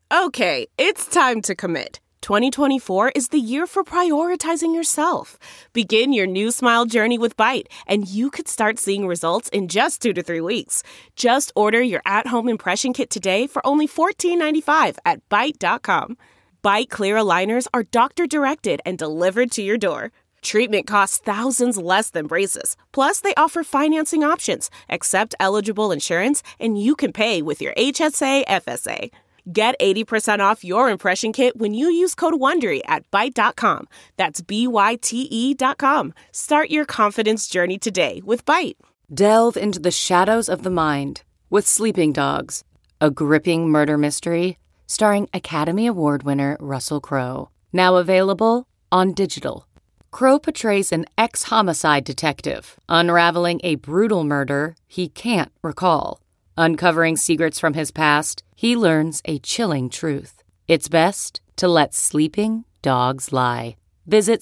Okay, it's time to commit. 2024 is the year for prioritizing yourself. Begin your new smile journey with Byte, and you could start seeing results in just 2 to 3 weeks. Just order your at-home impression kit today for only $14.95 at Byte.com. Byte Clear aligners are doctor-directed and delivered to your door. Treatment costs thousands less than braces. Plus, they offer financing options, accept eligible insurance, and you can pay with your HSA, FSA. Get 80% off your impression kit when you use code WONDERY at Byte.com. That's BYTE.com. Start your confidence journey today with Byte. Delve into the shadows of the mind with Sleeping Dogs, a gripping murder mystery starring Academy Award winner Russell Crowe. Now available on digital. Crowe portrays an ex-homicide detective unraveling a brutal murder he can't recall. Uncovering secrets from his past, he learns a chilling truth. It's best to let sleeping dogs lie. Visit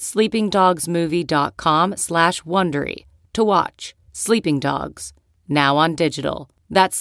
sleepingdogsmovie.com/Wondery to watch Sleeping Dogs, now on digital. That's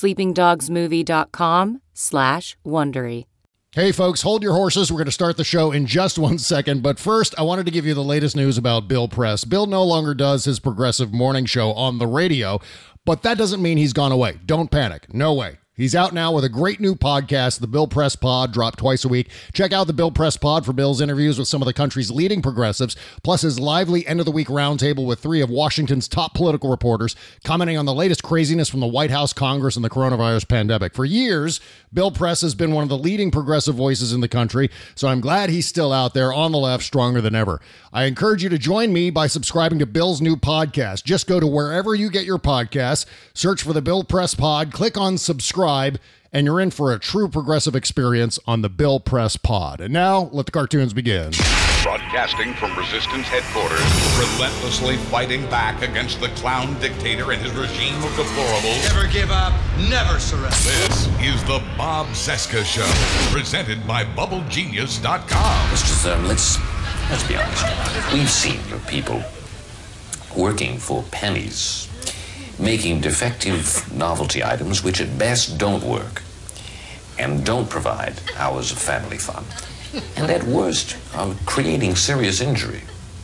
sleepingdogsmovie.com/Wondery. Hey folks, hold your horses. We're going to start the show in just 1 second. But first, I wanted to give you the latest news about Bill Press. Bill no longer does his progressive morning show on the radio, but that doesn't mean he's gone away. Don't panic. No way. He's out now with a great new podcast, The Bill Press Pod, dropped twice a week. Check out The Bill Press Pod for Bill's interviews with some of the country's leading progressives, plus his lively end-of-the-week roundtable with 3 of Washington's top political reporters, commenting on the latest craziness from the White House, Congress, and the coronavirus pandemic. For years, Bill Press has been one of the leading progressive voices in the country, so I'm glad he's still out there on the left, stronger than ever. I encourage you to join me by subscribing to Bill's new podcast. Just go to wherever you get your podcasts, search for The Bill Press Pod, click on subscribe, and you're in for a true progressive experience on the Bill Press Pod. And now, let the cartoons begin. Broadcasting from Resistance headquarters, relentlessly fighting back against the clown dictator and his regime of deplorables. Never give up, never surrender. This is the Bob Cesca Show, presented by BubbleGenius.com. Mr. Thurman, let's be honest. We've seen your people working for pennies, making defective novelty items which at best don't work and don't provide hours of family fun. And at worst, are creating serious injury.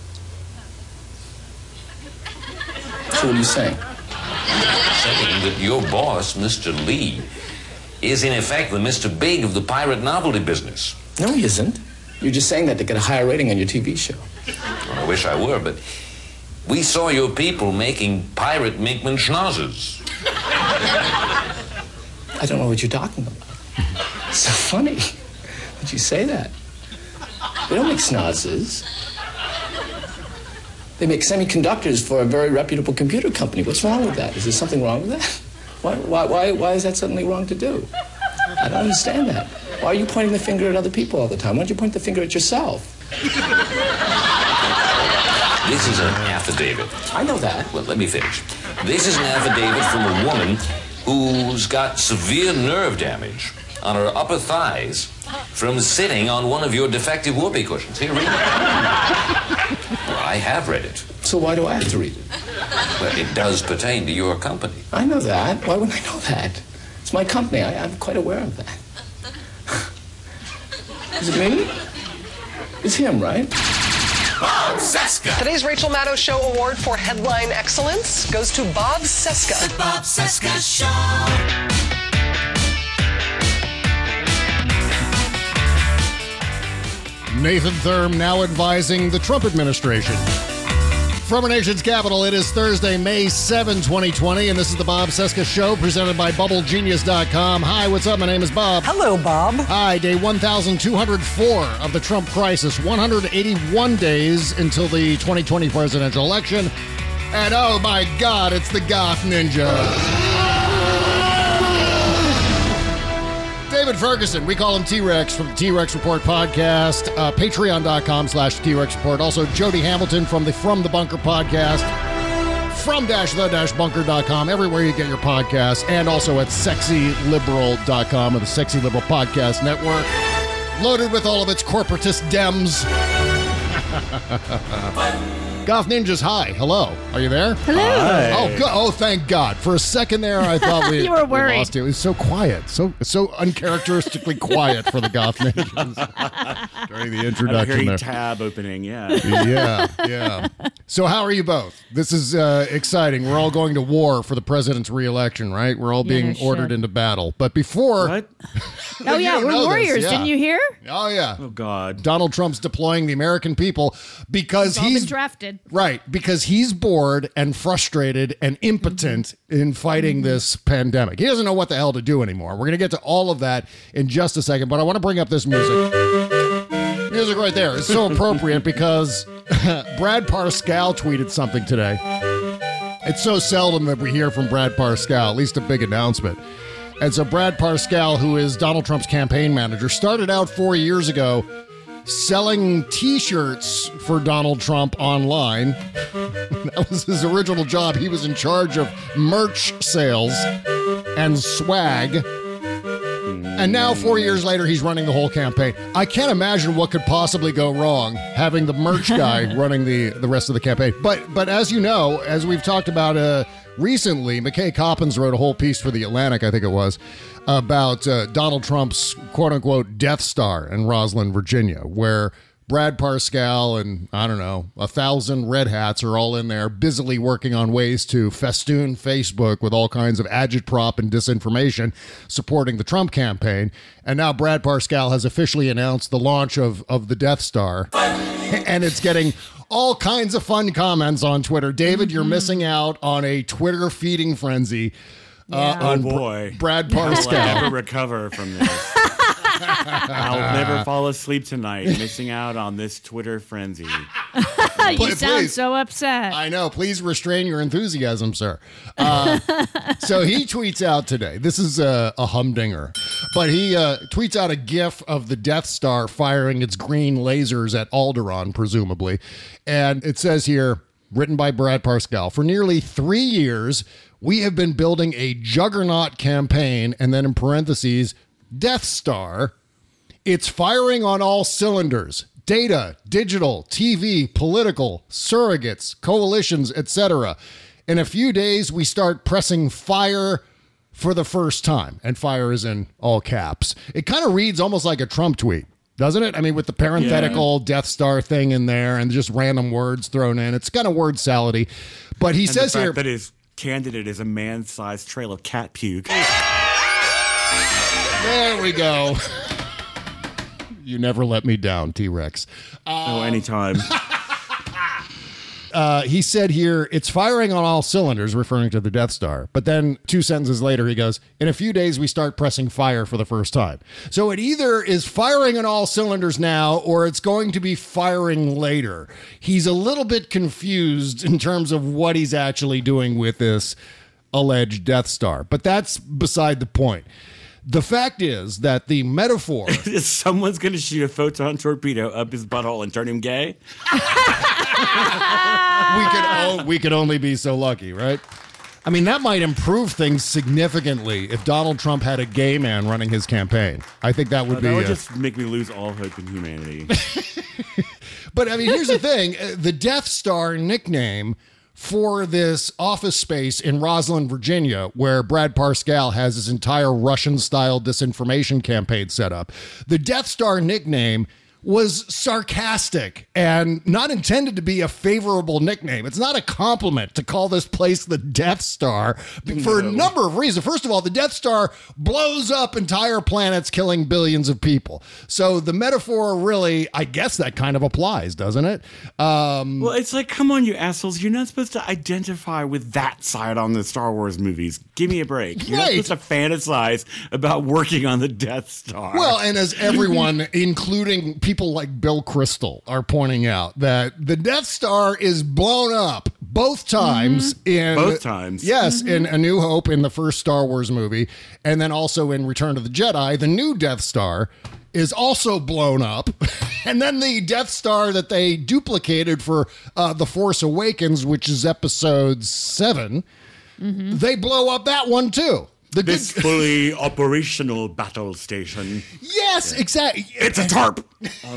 So what are you saying? Saying that your boss, Mr. Lee, is in effect the Mr. Big of the pirate novelty business. No, he isn't. You're just saying that to get a higher rating on your TV show. Well, I wish I were, but we saw your people making pirate Minkman schnozzes. I don't know what you're talking about. It's so funny that you say that. They don't make schnozzes. They make semiconductors for a very reputable computer company. What's wrong with that? Is there something wrong with that? Why is that suddenly wrong to do? I don't understand that. Why are you pointing the finger at other people all the time? Why don't you point the finger at yourself? This is an affidavit. I know that. Well, let me finish. This is an affidavit from a woman who's got severe nerve damage on her upper thighs from sitting on one of your defective whoopee cushions. Here, read it. Well, I have read it. So why do I have to read it? Well, it does pertain to your company. I know that. Why wouldn't I know that? It's my company. I'm quite aware of that. Is it me? It's him, right? Bob Cesca. Today's Rachel Maddow Show Award for Headline Excellence goes to Bob Cesca. The Bob Cesca Show. Nathan Thurm now advising the Trump administration. From our nation's capital, it is Thursday, May 7, 2020, and this is the Bob Cesca Show, presented by BubbleGenius.com. Hi, what's up? My name is Bob. Hello, Bob. Hi, day 1,204 of the Trump crisis. 181 days until the 2020 presidential election. And oh my God, it's the Goth Ninja. David Ferguson, we call him T-Rex from the T-Rex Report podcast, patreon.com/T-Rex Report. Also, Jody Hamilton from the From the Bunker podcast, from-the-bunker.com, everywhere you get your podcasts, and also at sexyliberal.com, or the Sexy Liberal Podcast Network, loaded with all of its corporatist Dems. Goth Ninjas, hi. Hello. Are you there? Hello. Hi. Oh, oh, thank God. For a second there, I thought we, You were we worried. lost you. It was so quiet. So uncharacteristically quiet for the Goth Ninjas during the A introduction very there. tab opening, yeah. Yeah. So how are you both? This is exciting. We're all going to war for the president's re-election, right? We're all being no ordered shit. into battle. But before... What? Oh, You yeah, don't we're know this, warriors. yeah. Didn't you hear? Oh, yeah. Oh, God. Donald Trump's deploying the American people because We've all he's been drafted. right, because he's bored and frustrated and impotent in fighting this pandemic. He doesn't know what the hell to do anymore. We're going to get to all of that in just a second, but I want to bring up this music. Music right there is so appropriate because Brad Parscale tweeted something today. It's so seldom that we hear from Brad Parscale, at least a big announcement. And so Brad Parscale, who is Donald Trump's campaign manager, started out 4 years ago selling T-shirts for Donald Trump online. That was his original job. He was in charge of merch sales and swag. And now, 4 years later, he's running the whole campaign. I can't imagine what could possibly go wrong having the merch guy running the rest of the campaign. But as you know, as we've talked about recently, McKay Coppins wrote a whole piece for The Atlantic, I think it was, about Donald Trump's quote-unquote Death Star in Roslyn, Virginia, where Brad Parscale and, I don't know, 1,000 red hats are all in there busily working on ways to festoon Facebook with all kinds of agitprop and disinformation supporting the Trump campaign. And now Brad Parscale has officially announced the launch of the Death Star. And it's getting all kinds of fun comments on Twitter. David, you're missing out on a Twitter feeding frenzy. Oh, boy. Brad I'll Parscale. never recover from this. I'll never fall asleep tonight missing out on this Twitter frenzy. You sound Please. so upset. I know. Please restrain your enthusiasm, sir. So he tweets out today. This is a humdinger. But he tweets out a GIF of the Death Star firing its green lasers at Alderaan, presumably. And it says here, written by Brad Parscale, for nearly 3 years, we have been building a juggernaut campaign, and then in parentheses, Death Star. It's firing on all cylinders. Data, digital, TV, political, surrogates, coalitions, etc. In a few days, we start pressing fire for the first time. And fire is in all caps. It kind of reads almost like a Trump tweet, doesn't it? I mean, with the parenthetical Death Star thing in there and just random words thrown in. It's kind of word salady. But he says the fact here... that his candidate is a man-sized trail of cat puke. There we go. You never let me down, T-Rex. Anytime. He said here, it's firing on all cylinders, referring to the Death Star. But then 2 sentences later, he goes, in a few days, we start pressing fire for the first time. So it either is firing on all cylinders now, or it's going to be firing later. He's a little bit confused in terms of what he's actually doing with this alleged Death Star. But that's beside the point. The fact is that the metaphor... Someone's going to shoot a photon torpedo up his butthole and turn him gay? we could only be so lucky, right? I mean, that might improve things significantly if Donald Trump had a gay man running his campaign. I think that would be... That would just make me lose all hope in humanity. But, I mean, here's the thing. The Death Star nickname for this office space in Roslyn, Virginia, where Brad Parscale has his entire Russian-style disinformation campaign set up. The Death Star nickname was sarcastic and not intended to be a favorable nickname. It's not a compliment to call this place the Death Star for a number of reasons. First of all, the Death Star blows up entire planets, killing billions of people. So the metaphor really, I guess that kind of applies, doesn't it? Well, it's like, come on, you assholes. You're not supposed to identify with that side on the Star Wars movies. Give me a break. You're not supposed to fantasize about working on the Death Star. Well, and as everyone, including people like Bill Kristol, are pointing out, that the Death Star is blown up both times in... Both times? Yes, in A New Hope, in the first Star Wars movie, and then also in Return of the Jedi, the new Death Star is also blown up. And then the Death Star that they duplicated for The Force Awakens, which is episode 7, they blow up that one too. This fully operational battle station. Yes, exactly. It's a tarp.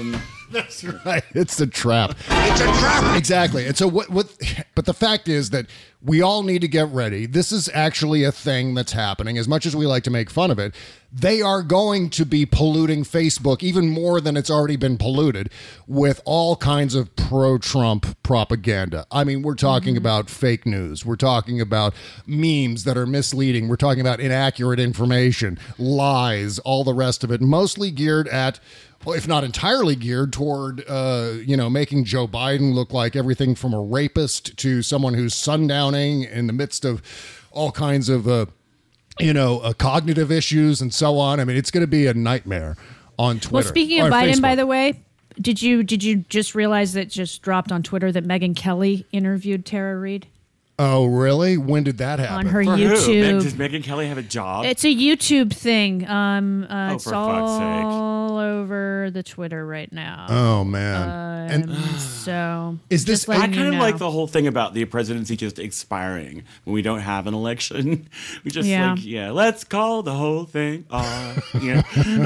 That's right. It's a trap. It's a trap. Exactly. And so but the fact is that we all need to get ready. This is actually a thing that's happening. As much as we like to make fun of it, they are going to be polluting Facebook even more than it's already been polluted with all kinds of pro-Trump propaganda. I mean, we're talking about fake news. We're talking about memes that are misleading. We're talking about inaccurate information, lies, all the rest of it, mostly geared at, well, if not entirely geared toward, making Joe Biden look like everything from a rapist to someone who's sundowning in the midst of all kinds of, cognitive issues and so on. I mean, it's going to be a nightmare on Twitter. Well, speaking of Biden, by the way, did you just realize that just dropped on Twitter that Megyn Kelly interviewed Tara Reid? Oh, really? When did that happen? On her For YouTube. Who? Does Megyn Kelly have a job? It's a YouTube thing. It's for fuck's sake. all over the Twitter right now. Oh, man. And so is this? I kind of like the whole thing about the presidency just expiring when we don't have an election. We just let's call the whole thing off. Yeah.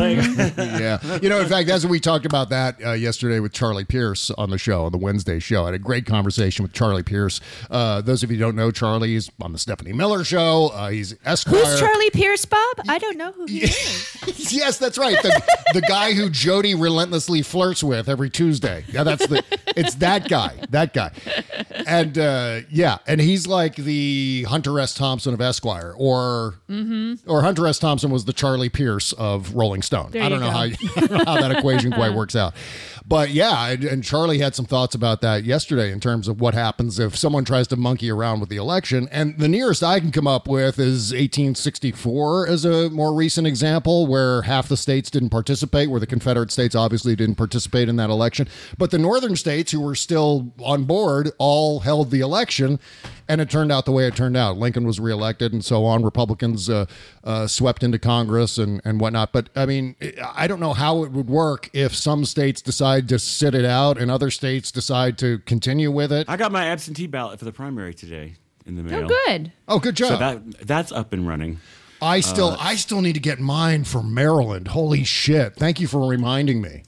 In fact, that's what we talked about that yesterday with Charlie Pierce on the show, on the Wednesday show. I had a great conversation with Charlie Pierce. Those of you who don't know Charlie, he's on the Stephanie Miller show. He's Esquire. Who's Charlie Pierce, Bob? I don't know who he is. Yes, that's right. The guy who Jody relentlessly flirts with every Tuesday. Yeah, it's that guy. That guy. And and he's like the Hunter S. Thompson of Esquire, or Hunter S. Thompson was the Charlie Pierce of Rolling Stone. I don't know how that equation quite works out. But yeah, and Charlie had some thoughts about that yesterday in terms of what happens if someone tries to monkey around with the election. And the nearest I can come up with is 1864 as a more recent example, where half the states didn't participate, where the Confederate states obviously didn't participate in that election. But the northern states who were still on board all held the election. And it turned out the way it turned out. Lincoln was reelected and so on. Republicans swept into Congress and whatnot. But, I mean, I don't know how it would work if some states decide to sit it out and other states decide to continue with it. I got my absentee ballot for the primary today in the mail. Oh, good. Oh, good job. So that's up and running. I still need to get mine for Maryland. Holy shit. Thank you for reminding me.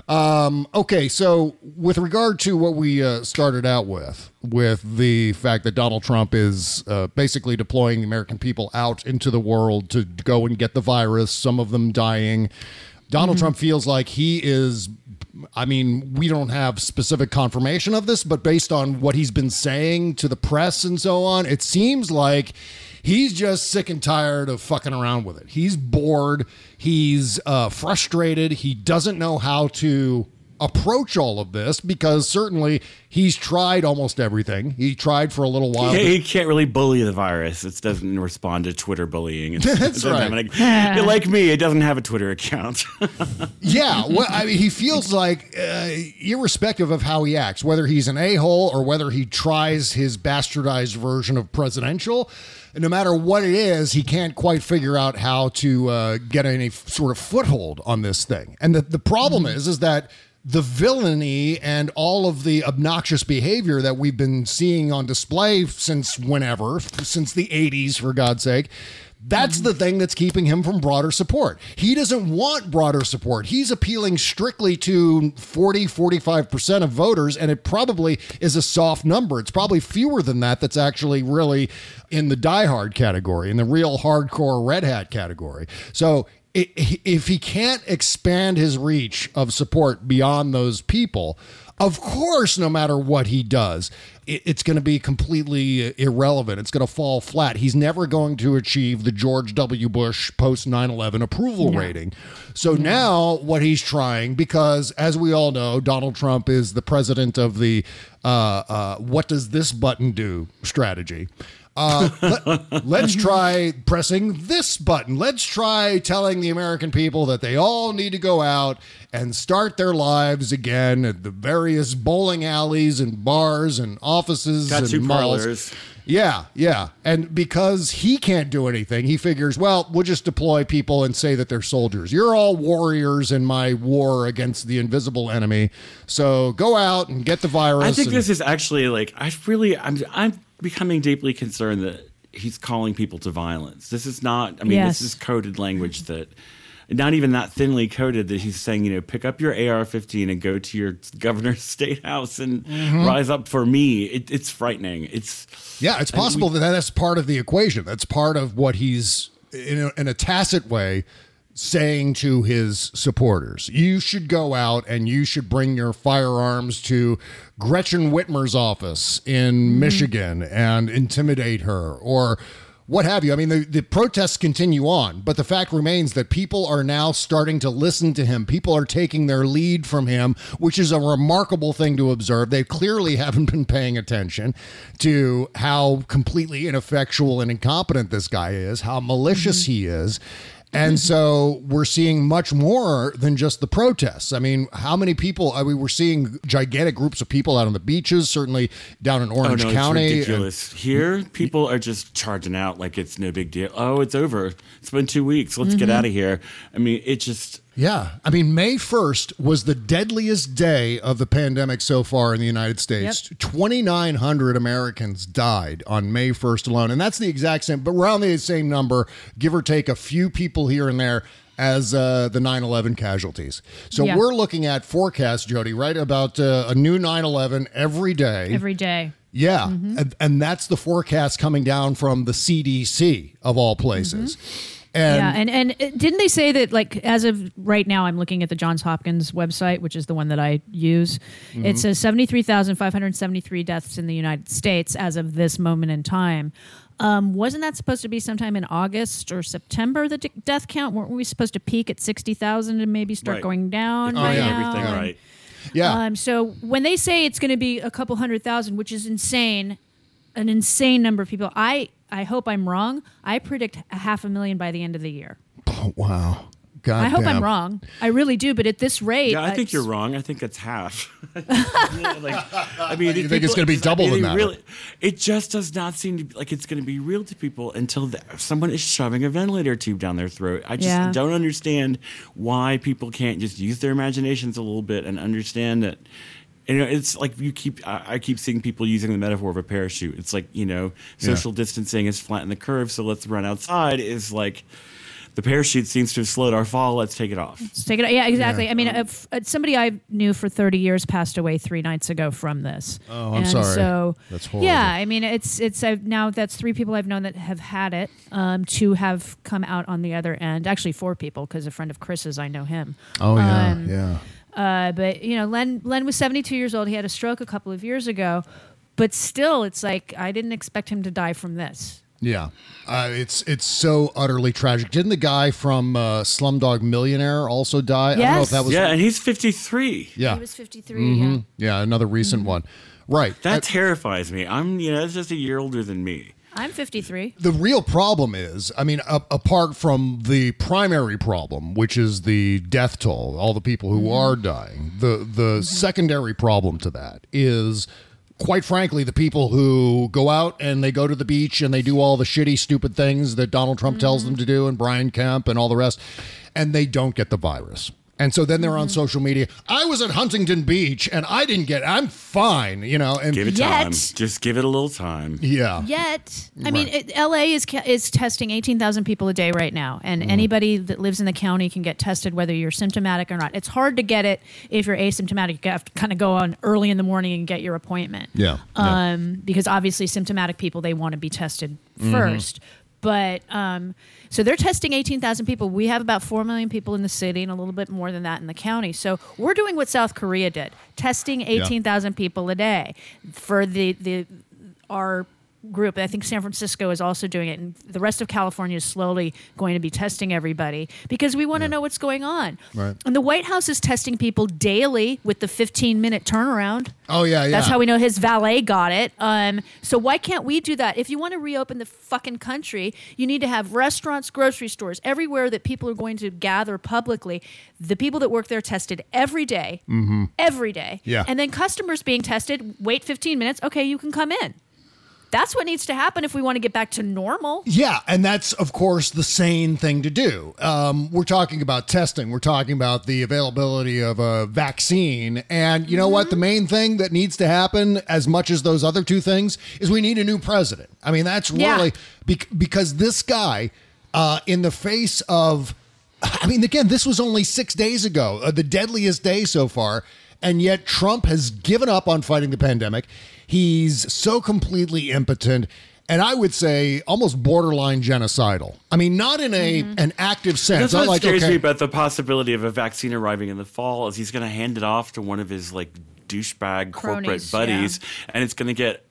Okay, so with regard to what we started out with the fact that Donald Trump is basically deploying the American people out into the world to go and get the virus, some of them dying. Donald Trump feels like he is, I mean, we don't have specific confirmation of this, but based on what he's been saying to the press and so on, it seems like he's just sick and tired of fucking around with it. He's bored. He's frustrated. He doesn't know how to approach all of this because certainly he's tried almost everything. He tried for a little while. He can't really bully the virus. It doesn't respond to Twitter bullying. That's right. Like me, it doesn't have a Twitter account. Yeah. Well, I mean, he feels like, irrespective of how he acts, whether he's an a-hole or whether he tries his bastardized version of presidential, no matter what it is, he can't quite figure out how to get any sort of foothold on this thing. And the problem is that the villainy and all of the obnoxious behavior that we've been seeing on display since whenever, since the 80s, for God's sake, that's the thing that's keeping him from broader support. He doesn't want broader support. He's appealing strictly to 45% of voters, and it probably is a soft number. It's probably fewer than that that's actually really in the diehard category, in the real hardcore red hat category. So if he can't expand his reach of support beyond those people, of course, no matter what he does, it's going to be completely irrelevant. It's going to fall flat. He's never going to achieve the George W. Bush post 9/11 approval rating. So now what he's trying, because as we all know, Donald Trump is the president of the what does this button do strategy. Let's try pressing this button. Let's try telling the American people that they all need to go out and start their lives again at the various bowling alleys and bars and offices and malls. Parlors. Yeah. And because he can't do anything, he figures, well, we'll just deploy people and say that they're soldiers. You're all warriors in my war against the invisible enemy. So go out and get the virus. I think this is actually like, I'm becoming deeply concerned that he's calling people to violence. This is not, this is coded language that not even that thinly coated, that he's saying, pick up your AR-15 and go to your governor's state house and rise up for me. It's frightening. It's possible that's part of the equation. That's part of what he's in a tacit way saying to his supporters. You should go out and you should bring your firearms to Gretchen Whitmer's office in Michigan and intimidate her or what have you. I mean, the protests continue on, but the fact remains that people are now starting to listen to him. People are taking their lead from him, which is a remarkable thing to observe. They clearly haven't been paying attention to how completely ineffectual and incompetent this guy is, how malicious he is. And so we're seeing much more than just the protests. I mean, how many people? We're seeing gigantic groups of people out on the beaches, certainly down in Orange County. It's ridiculous. Here, people are just charging out like it's no big deal. Oh, it's over. It's been 2 weeks. Let's get out of here. I mean, it just... Yeah. I mean, May 1st was the deadliest day of the pandemic so far in the United States. 2,900 Americans died on May 1st alone. And that's the exact same, but around the same number, give or take a few people here and there, as the 9/11 casualties. So we're looking at forecasts, Jody, right? About a new 9/11 every day. Every day. Yeah. And that's the forecast coming down from the CDC, of all places. And didn't they say that, like, as of right now, I'm looking at the Johns Hopkins website, which is the one that I use. It says 73,573 deaths in the United States as of this moment in time. Wasn't that supposed to be sometime in August or September, the death count? Weren't we supposed to peak at 60,000 and maybe start going down now? Everything right. Yeah. So when they say it's going to be a couple 100,000, which is insane, an insane number of people, I hope I'm wrong. I predict 500,000 by the end of the year. Oh, wow. God I hope damn. I'm wrong. I really do. But at this rate... Yeah, I think you're wrong. I think it's half. I mean, you think it's going to be double than that? Really, it just does not seem to be like it's going to be real to people until someone is shoving a ventilator tube down their throat. I just don't understand why people can't just use their imaginations a little bit and understand that... it's like I keep seeing people using the metaphor of a parachute. It's like, social distancing is flatten the curve, so let's run outside is like the parachute seems to have slowed our fall. Let's take it off. Let's take it off. Yeah, exactly. I mean, somebody I knew for 30 years passed away 3 nights ago from this. Oh, I'm sorry. So, that's horrible. Yeah, I mean, now that's 3 people I've known that have had it. 2 have come out on the other end. Actually, 4 people, because a friend of Chris's, I know him. Oh, yeah. But Len was 72 years old. He had a stroke a couple of years ago, but still, it's like I didn't expect him to die from this. Yeah, it's so utterly tragic. Didn't the guy from Slumdog Millionaire also die? Yes. I don't know if that was. Yeah, and he's 53. Yeah, he was 53. Yeah, another recent one. Right. That terrifies me. I'm that's just a year older than me. I'm 53. The real problem is, I mean, apart from the primary problem, which is the death toll, all the people who are dying, the secondary problem to that is, quite frankly, the people who go out and they go to the beach and they do all the shitty, stupid things that Donald Trump tells them to do, and Brian Kemp and all the rest, and they don't get the virus. And so then they're on social media. I was at Huntington Beach and I didn't get it. I'm fine, And give it time. Just give it a little time. Yeah. I mean, LA is testing 18,000 people a day right now, and anybody that lives in the county can get tested, whether you're symptomatic or not. It's hard to get it if you're asymptomatic. You have to kind of go on early in the morning and get your appointment. Yeah. Because obviously symptomatic people, they want to be tested first. But so they're testing 18,000 people. We have about 4 million people in the city and a little bit more than that in the county. So we're doing what South Korea did, testing 18,000 people a day for our group. I think San Francisco is also doing it, and the rest of California is slowly going to be testing everybody because we want to know what's going on. Right. And the White House is testing people daily with the 15-minute turnaround. Oh, yeah. That's how we know his valet got it. So why can't we do that? If you want to reopen the fucking country, you need to have restaurants, grocery stores, everywhere that people are going to gather publicly. The people that work there tested every day. Every day. Yeah. And then customers being tested, wait 15 minutes. Okay, you can come in. That's what needs to happen if we want to get back to normal. Yeah, and that's, of course, the sane thing to do. We're talking about testing. We're talking about the availability of a vaccine. And you know what? The main thing that needs to happen, as much as those other 2 things, is we need a new president. I mean, that's really... Because this guy, in the face of I mean, again, this was only 6 days ago, the deadliest day so far. And yet Trump has given up on fighting the pandemic. He's so completely impotent. And I would say almost borderline genocidal. I mean, not in an active sense. That's what scares me okay, about the possibility of a vaccine arriving in the fall is he's going to hand it off to one of his like douchebag corporate buddies, and it's going to get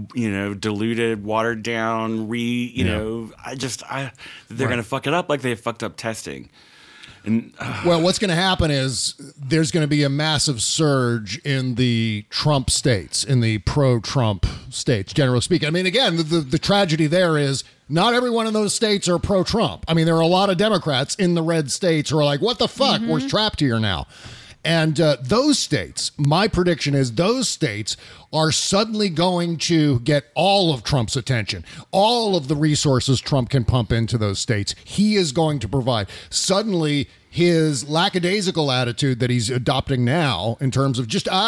diluted, watered down, they're going to fuck it up like they fucked up testing. And, well, what's going to happen is there's going to be a massive surge in the Trump states, in the pro-Trump states, generally speaking. I mean, again, the tragedy there is not everyone in those states are pro-Trump. I mean, there are a lot of Democrats in the red states who are like, what the fuck? We're trapped here now. And those states, my prediction is those states are suddenly going to get all of Trump's attention, all of the resources Trump can pump into those states. He is going to provide. Suddenly, his lackadaisical attitude that he's adopting now in terms of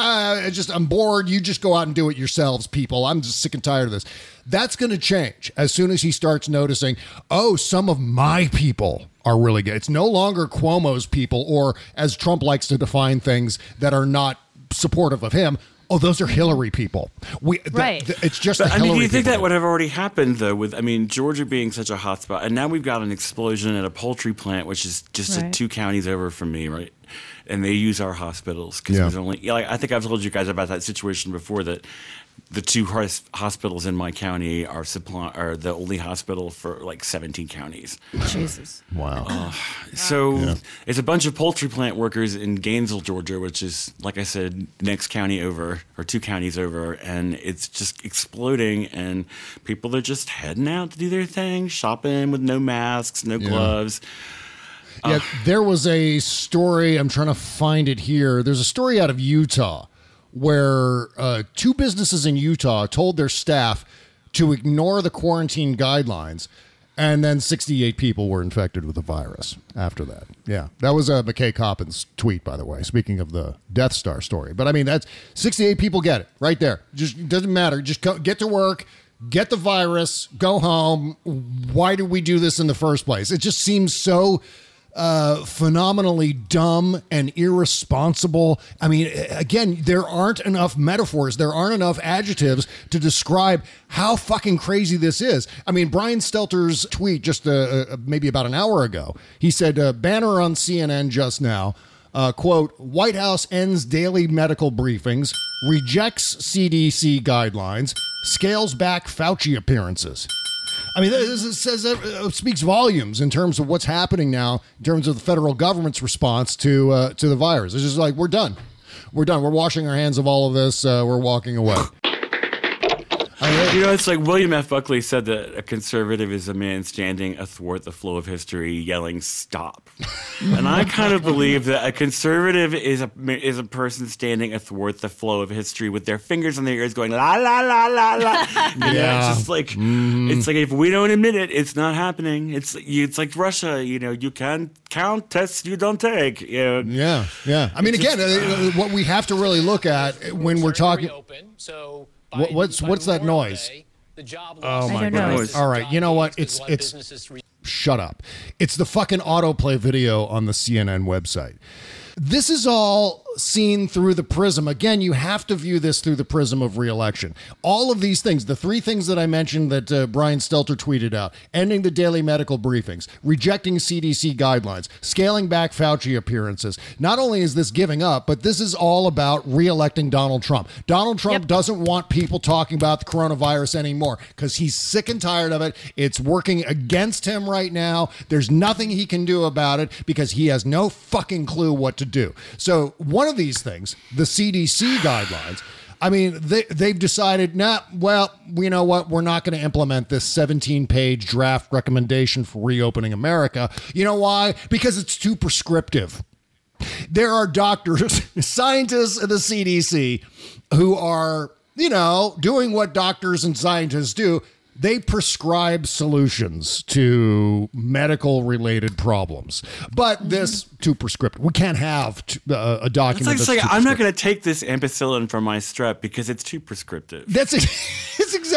I'm bored. You just go out and do it yourselves, people. I'm just sick and tired of this. That's going to change as soon as he starts noticing, some of my people are really good. It's no longer Cuomo's people, or as Trump likes to define things that are not supportive of him. Those are Hillary people. It's just Hillary do you think that would have already happened, though, with, Georgia being such a hotspot, and now we've got an explosion at a poultry plant, which is just 2 counties over from me, right? And they use our hospitals because there's only, I think I've told you guys about that situation before, that the 2 hospitals in my county are the only hospital for like 17 counties. Jesus. Wow. It's a bunch of poultry plant workers in Gainesville, Georgia, which is, like I said, next county over, or 2 counties over, and it's just exploding, and people are just heading out to do their thing, shopping with no masks, no gloves. Yeah, there was a story, I'm trying to find it here. There's a story out of Utah where 2 businesses in Utah told their staff to ignore the quarantine guidelines, and then 68 people were infected with the virus after that. Yeah, that was McKay Coppins' tweet, by the way, speaking of the Death Star story. But, that's 68 people get it right there. Just doesn't matter. Just get to work, get the virus, go home. Why did we do this in the first place? It just seems so phenomenally dumb and irresponsible. Again, there aren't enough metaphors. There aren't enough adjectives to describe how fucking crazy this is. Brian Stelter's tweet just maybe about an hour ago, he said, banner on CNN just now, quote, White House ends daily medical briefings, rejects CDC guidelines, scales back Fauci appearances. This speaks volumes in terms of what's happening now, in terms of the federal government's response to the virus. It's just like, we're done. We're washing our hands of all of this. We're walking away. It's like William F. Buckley said that a conservative is a man standing athwart the flow of history, yelling "stop." And I kind of believe that a conservative is a person standing athwart the flow of history with their fingers on their ears, going la la la la la. It's just like it's like if we don't admit it, it's not happening. It's like Russia. You can count tests you don't take. Yeah. Again, what we have to really look at when we're talking. What's that noise? Oh my God! All right, you know what? It's shut up. It's the fucking autoplay video on the CNN website. This is all seen through the prism. Again, you have to view this through the prism of re-election. All of these things, the 3 things that I mentioned that Brian Stelter tweeted out, ending the daily medical briefings, rejecting CDC guidelines, scaling back Fauci appearances. Not only is this giving up, but this is all about re-electing Donald Trump. Donald Trump doesn't want people talking about the coronavirus anymore because he's sick and tired of it. It's working against him right now. There's nothing he can do about it because he has no fucking clue what to do. So one of these things, the CDC guidelines, they've decided, you know what? We're not going to implement this 17-page draft recommendation for reopening America. You know why? Because it's too prescriptive. There are doctors, scientists at the CDC who are, doing what doctors and scientists do. They prescribe solutions to medical-related problems, but this too prescriptive. We can't have a document. It's like I'm not going to take this ampicillin for my strep because it's too prescriptive. It's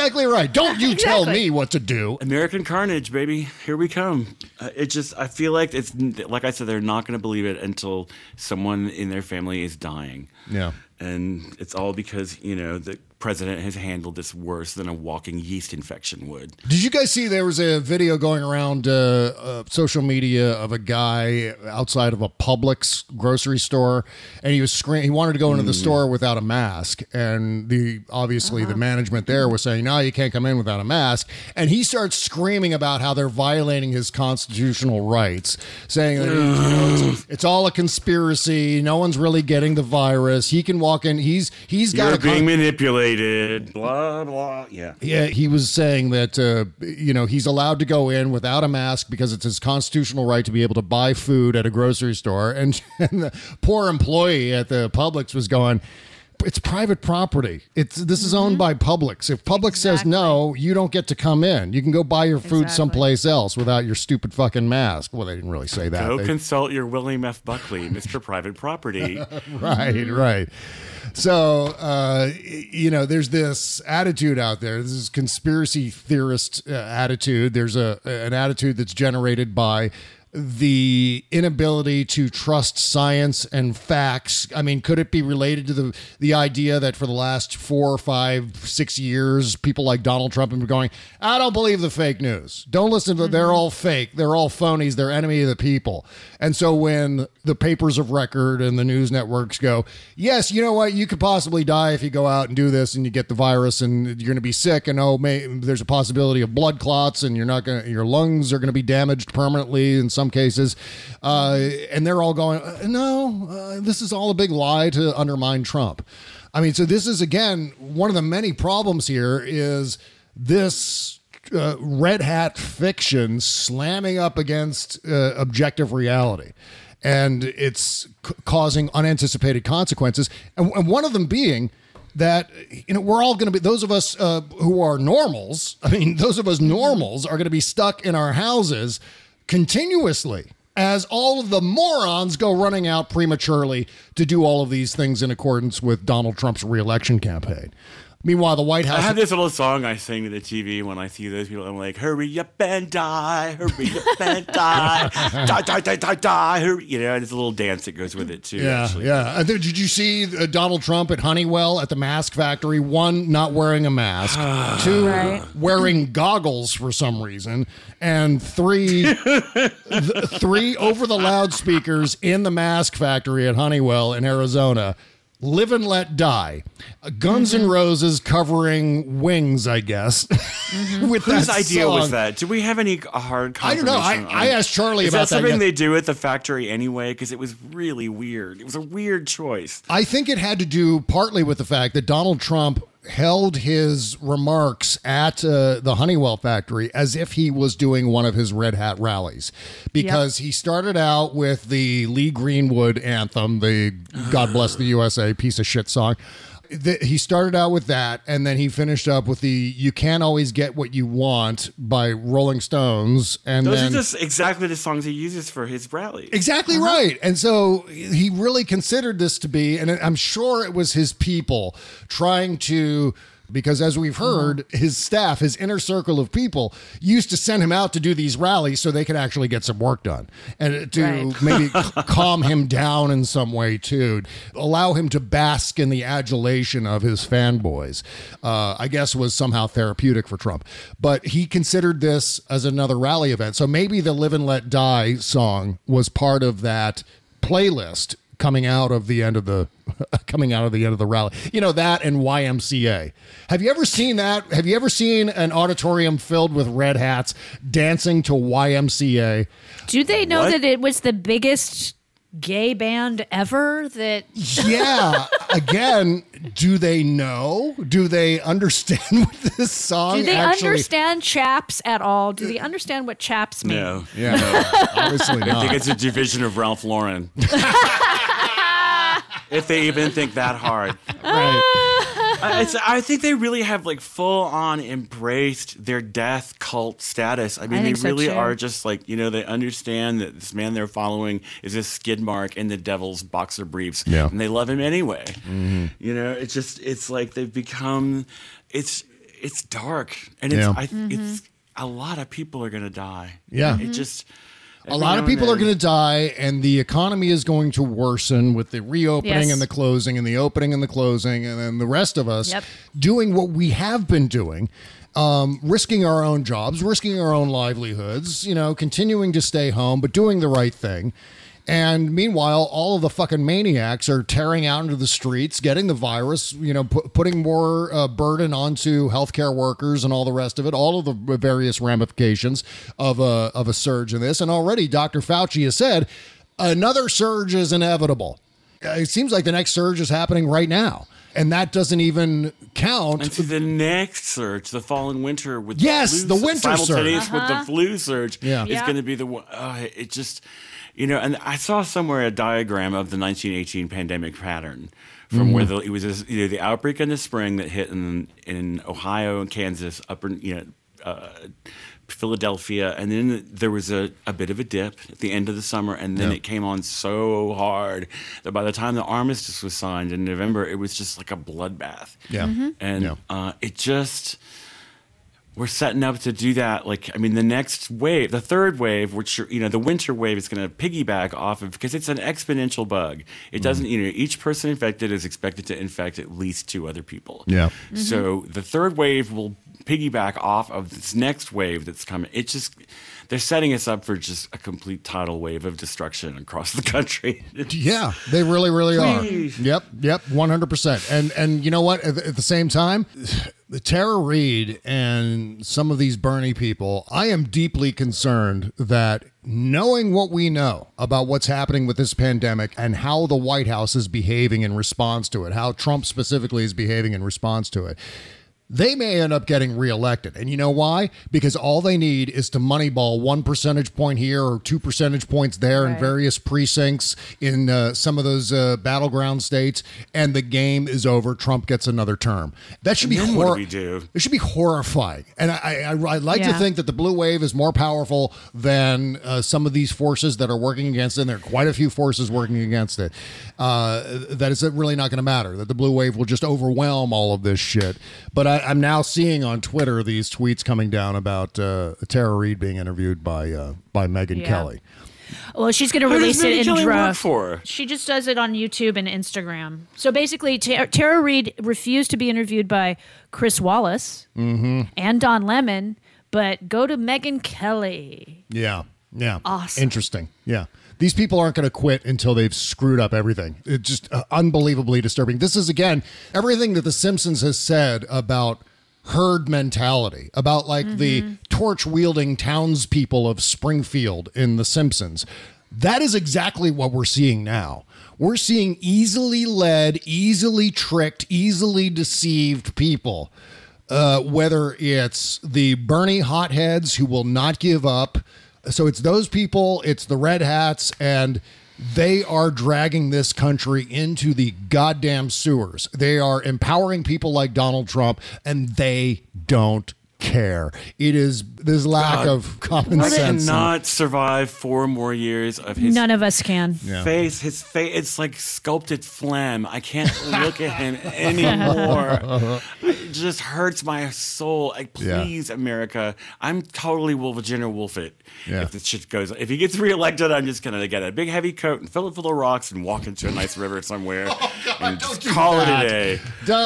exactly right. Don't you tell me what to do. American carnage, baby. Here we come. I feel like it's, like I said, they're not going to believe it until someone in their family is dying. Yeah. And it's all because, the president has handled this worse than a walking yeast infection would. Did you guys see there was a video going around social media of a guy outside of a Publix grocery store, and he was he wanted to go into the store without a mask, and the management there was saying, no, you can't come in without a mask, and he starts screaming about how they're violating his constitutional rights, saying that it's all a conspiracy, no one's really getting the virus, he can walk in, he's got being manipulated. Blah blah. Yeah. He was saying that he's allowed to go in without a mask because it's his constitutional right to be able to buy food at a grocery store. And the poor employee at the Publix was going, it's private property. This is owned by Publix. If Publix says no, you don't get to come in. You can go buy your food someplace else without your stupid fucking mask. Well, they didn't really say that. Go consult your William F. Buckley, Mr. Private Property. Right. So, there's this attitude out there. This is conspiracy theorist attitude. There's an attitude that's generated by the inability to trust science and facts. I mean, could it be related to the idea that for the last 4, 5, 6 years, people like Donald Trump have been going, I don't believe the fake news. Don't listen to they're all fake. They're all phonies. They're enemy of the people. And so when the papers of record and the news networks go, yes, you know what? You could possibly die if you go out and do this and you get the virus and you're going to be sick. And there's a possibility of blood clots and your lungs are going to be damaged permanently in some cases, and they're all going, no, this is all a big lie to undermine Trump. I mean, so this is, again, one of the many problems here is this red hat fiction slamming up against objective reality. And it's causing unanticipated consequences. And one of them being that, we're all going to be, those of us who are normals, are going to be stuck in our houses continuously as all of the morons go running out prematurely to do all of these things in accordance with Donald Trump's reelection campaign. Meanwhile, the White House... I have this little song I sing to the TV when I see those people. I'm like, hurry up and die, hurry up and die, die, hurry. And there's a little dance that goes with it, too. Yeah, actually. Yeah. Did you see Donald Trump at Honeywell at the mask factory? 1, not wearing a mask. 2, wearing goggles for some reason. And 3, 3 over the loudspeakers in the mask factory at Honeywell in Arizona. Live and Let Die. Guns N' Roses covering Wings, I guess. With Whose that idea song. was that? Do we have any hard confirmation? I don't know. I asked Charlie about that. Is that something they do at the factory anyway? Because it was really weird. It was a weird choice. I think it had to do partly with the fact that Donald Trump held his remarks at the Honeywell factory as if he was doing one of his Red Hat rallies, because he started out with the Lee Greenwood anthem, the God Bless the USA piece of shit song. He started out with that, and then he finished up with the You Can't Always Get What You Want by Rolling Stones. And those are just exactly the songs he uses for his rallies. Exactly right. And so he really considered this to be, and I'm sure it was his people trying to... Because as we've heard, his staff, his inner circle of people, used to send him out to do these rallies so they could actually get some work done. And to maybe calm him down in some way, too. Allow him to bask in the adulation of his fanboys, I guess was somehow therapeutic for Trump. But he considered this as another rally event. So maybe the Live and Let Die song was part of that playlist coming out of the end of the rally. That and YMCA. Have you ever seen that? Have you ever seen an auditorium filled with red hats dancing to YMCA? Do they know that it was the biggest gay band ever? Yeah. Again, do they know? Do they understand what this song Do they understand chaps at all? Do they understand what chaps mean? No. Yeah, no, obviously not. I think it's a division of Ralph Lauren. If they even think that hard. Right. I think they really have full on embraced their death cult status. I mean, they really are just they understand that this man they're following is a skid mark in the devil's boxer briefs. And they love him anyway. Mm-hmm. It's like they've become, it's it's dark, and it's a lot of people are going to die. Yeah. It just. A lot of people are going to die, and the economy is going to worsen with the reopening and the closing and the opening and the closing, and then the rest of us doing what we have been doing, risking our own jobs, risking our own livelihoods, continuing to stay home, but doing the right thing. And meanwhile, all of the fucking maniacs are tearing out into the streets, getting the virus, putting more burden onto healthcare workers and all the rest of it, all of the various ramifications of a surge in this. And already Dr. Fauci has said another surge is inevitable. It seems like the next surge is happening right now. And that doesn't even count. And to the next surge, the fall and winter with the winter surge. With the flu surge is going to be the one. It just... and I saw somewhere a diagram of the 1918 pandemic pattern from where it was the outbreak in the spring that hit in Ohio and Kansas, Philadelphia, and then there was a bit of a dip at the end of the summer, and then it came on so hard that by the time the armistice was signed in November, it was just like a bloodbath. Yeah, and it just. We're setting up to do that. The next wave, the third wave, which, the winter wave is going to piggyback off of, because it's an exponential bug. It doesn't, each person infected is expected to infect at least 2 other people. Yeah. So the third wave will piggyback off of this next wave that's coming. They're setting us up for just a complete tidal wave of destruction across the country. Yeah, they really, really are. Yep, 100%. And you know what? At the same time, Tara Reade and some of these Bernie people, I am deeply concerned that knowing what we know about what's happening with this pandemic and how the White House is behaving in response to it, how Trump specifically is behaving in response to it, they may end up getting reelected. And you know why? Because all they need is to moneyball 1 percentage point here or 2 percentage points there in various precincts in some of those battleground states, and the game is over. Trump gets another term. That should be what do we do? It should be horrifying. And I like to think that the blue wave is more powerful than some of these forces that are working against it. And there are quite a few forces working against it. That it's really not going to matter, that the blue wave will just overwhelm all of this shit. But I'm now seeing on Twitter these tweets coming down about Tara Reade being interviewed by Megyn Kelly. Well, she's going to release it in draft. For? She just does it on YouTube and Instagram. So basically, Tara Reade refused to be interviewed by Chris Wallace and Don Lemon, but go to Megyn Kelly. Yeah. Awesome. Interesting. Yeah. These people aren't going to quit until they've screwed up everything. It's just unbelievably disturbing. This is, again, everything that The Simpsons has said about herd mentality, about the torch-wielding townspeople of Springfield in The Simpsons. That is exactly what we're seeing now. We're seeing easily led, easily tricked, easily deceived people. Whether it's the Bernie hotheads who will not give up. So it's those people, it's the red hats, and they are dragging this country into the goddamn sewers. They are empowering people like Donald Trump, and they don't care. It is this lack of common sense. I cannot survive 4 more years of his. None of us can. Face. His face. It's like sculpted phlegm. I can't look at him anymore. It just hurts my soul. Like, please, America. I'm totally Virginia Woolf it. If this shit goes. If he gets reelected, I'm just gonna get a big heavy coat and fill it full of rocks and walk into a nice river somewhere and just call it a day.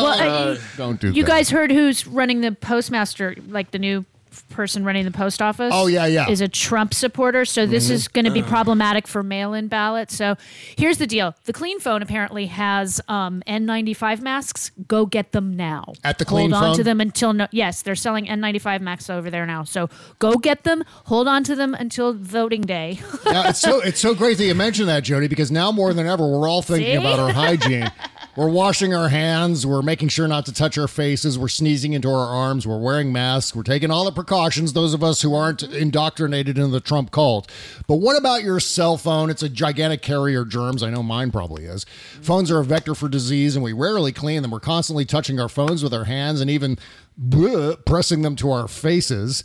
Don't do that. You guys heard who's running the postmaster? Like the new person running the post office is a Trump supporter, so this is going to be problematic for mail-in ballots. So here's the deal. The Clean Phone apparently has N95 masks. Go get them now. At the Clean Phone? Hold on to them until yes, they're selling N95 masks over there now. So go get them, hold on to them until voting day. It's so great that you mentioned that, Jody, because now more than ever we're all thinking about our hygiene. We're washing our hands. We're making sure not to touch our faces. We're sneezing into our arms. We're wearing masks. We're taking all the precautions, those of us who aren't indoctrinated into the Trump cult. But what about your cell phone? It's a gigantic carrier of germs. I know mine probably is. Phones are a vector for disease, and we rarely clean them. We're constantly touching our phones with our hands and even pressing them to our faces.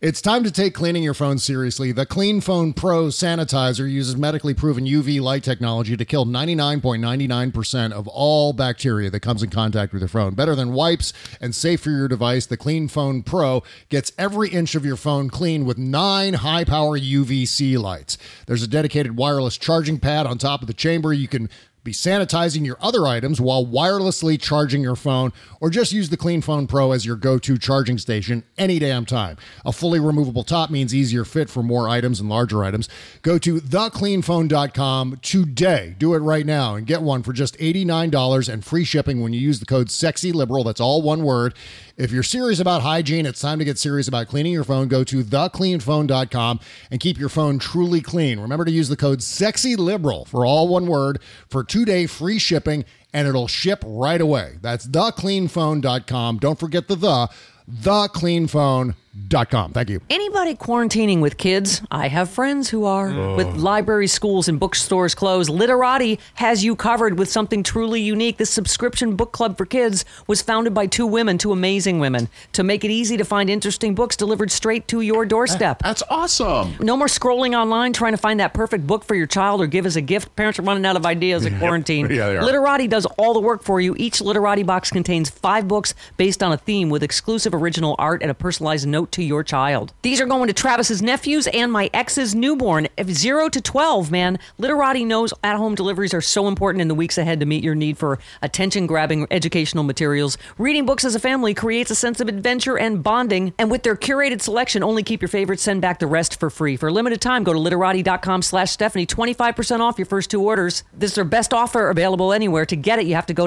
It's time to take cleaning your phone seriously. The Clean Phone Pro sanitizer uses medically proven UV light technology to kill 99.99% of all bacteria that comes in contact with your phone. Better than wipes and safe for your device, the Clean Phone Pro gets every inch of your phone clean with 9 high-power UVC lights. There's a dedicated wireless charging pad on top of the chamber. You can be sanitizing your other items while wirelessly charging your phone, or just use the Clean Phone Pro as your go-to charging station any damn time. A fully removable top means easier fit for more items and larger items. Go to thecleanphone.com today. Do it right now and get one for just $89 and free shipping when you use the code SEXYLIBERAL. That's all one word. If you're serious about hygiene, it's time to get serious about cleaning your phone. Go to thecleanphone.com and keep your phone truly clean. Remember to use the code SEXYLIBERAL for all one word for 2-day free shipping, and it'll ship right away. That's thecleanphone.com. Don't forget thecleanphone.com. Thank you. Anybody quarantining with kids? I have friends who are. With libraries, schools, and bookstores closed, Literati has you covered with something truly unique. This subscription book club for kids was founded by 2 women, 2 amazing women, to make it easy to find interesting books delivered straight to your doorstep. That's awesome. No more scrolling online trying to find that perfect book for your child or give as a gift. Parents are running out of ideas in quarantine. Yeah, they are. Literati does all the work for you. Each Literati box contains 5 books based on a theme with exclusive original art and a personalized note to your child. These are going to Travis's nephews and my ex's newborn, 0 to 12, man. Literati knows at-home deliveries are so important in the weeks ahead to meet your need for attention-grabbing educational materials. Reading books as a family creates a sense of adventure and bonding, and with their curated selection, only keep your favorites, send back the rest for free. For a limited time, go to literati.com/Stephanie, 25% off your first 2 orders. This is their best offer available anywhere. To get it, you have to go to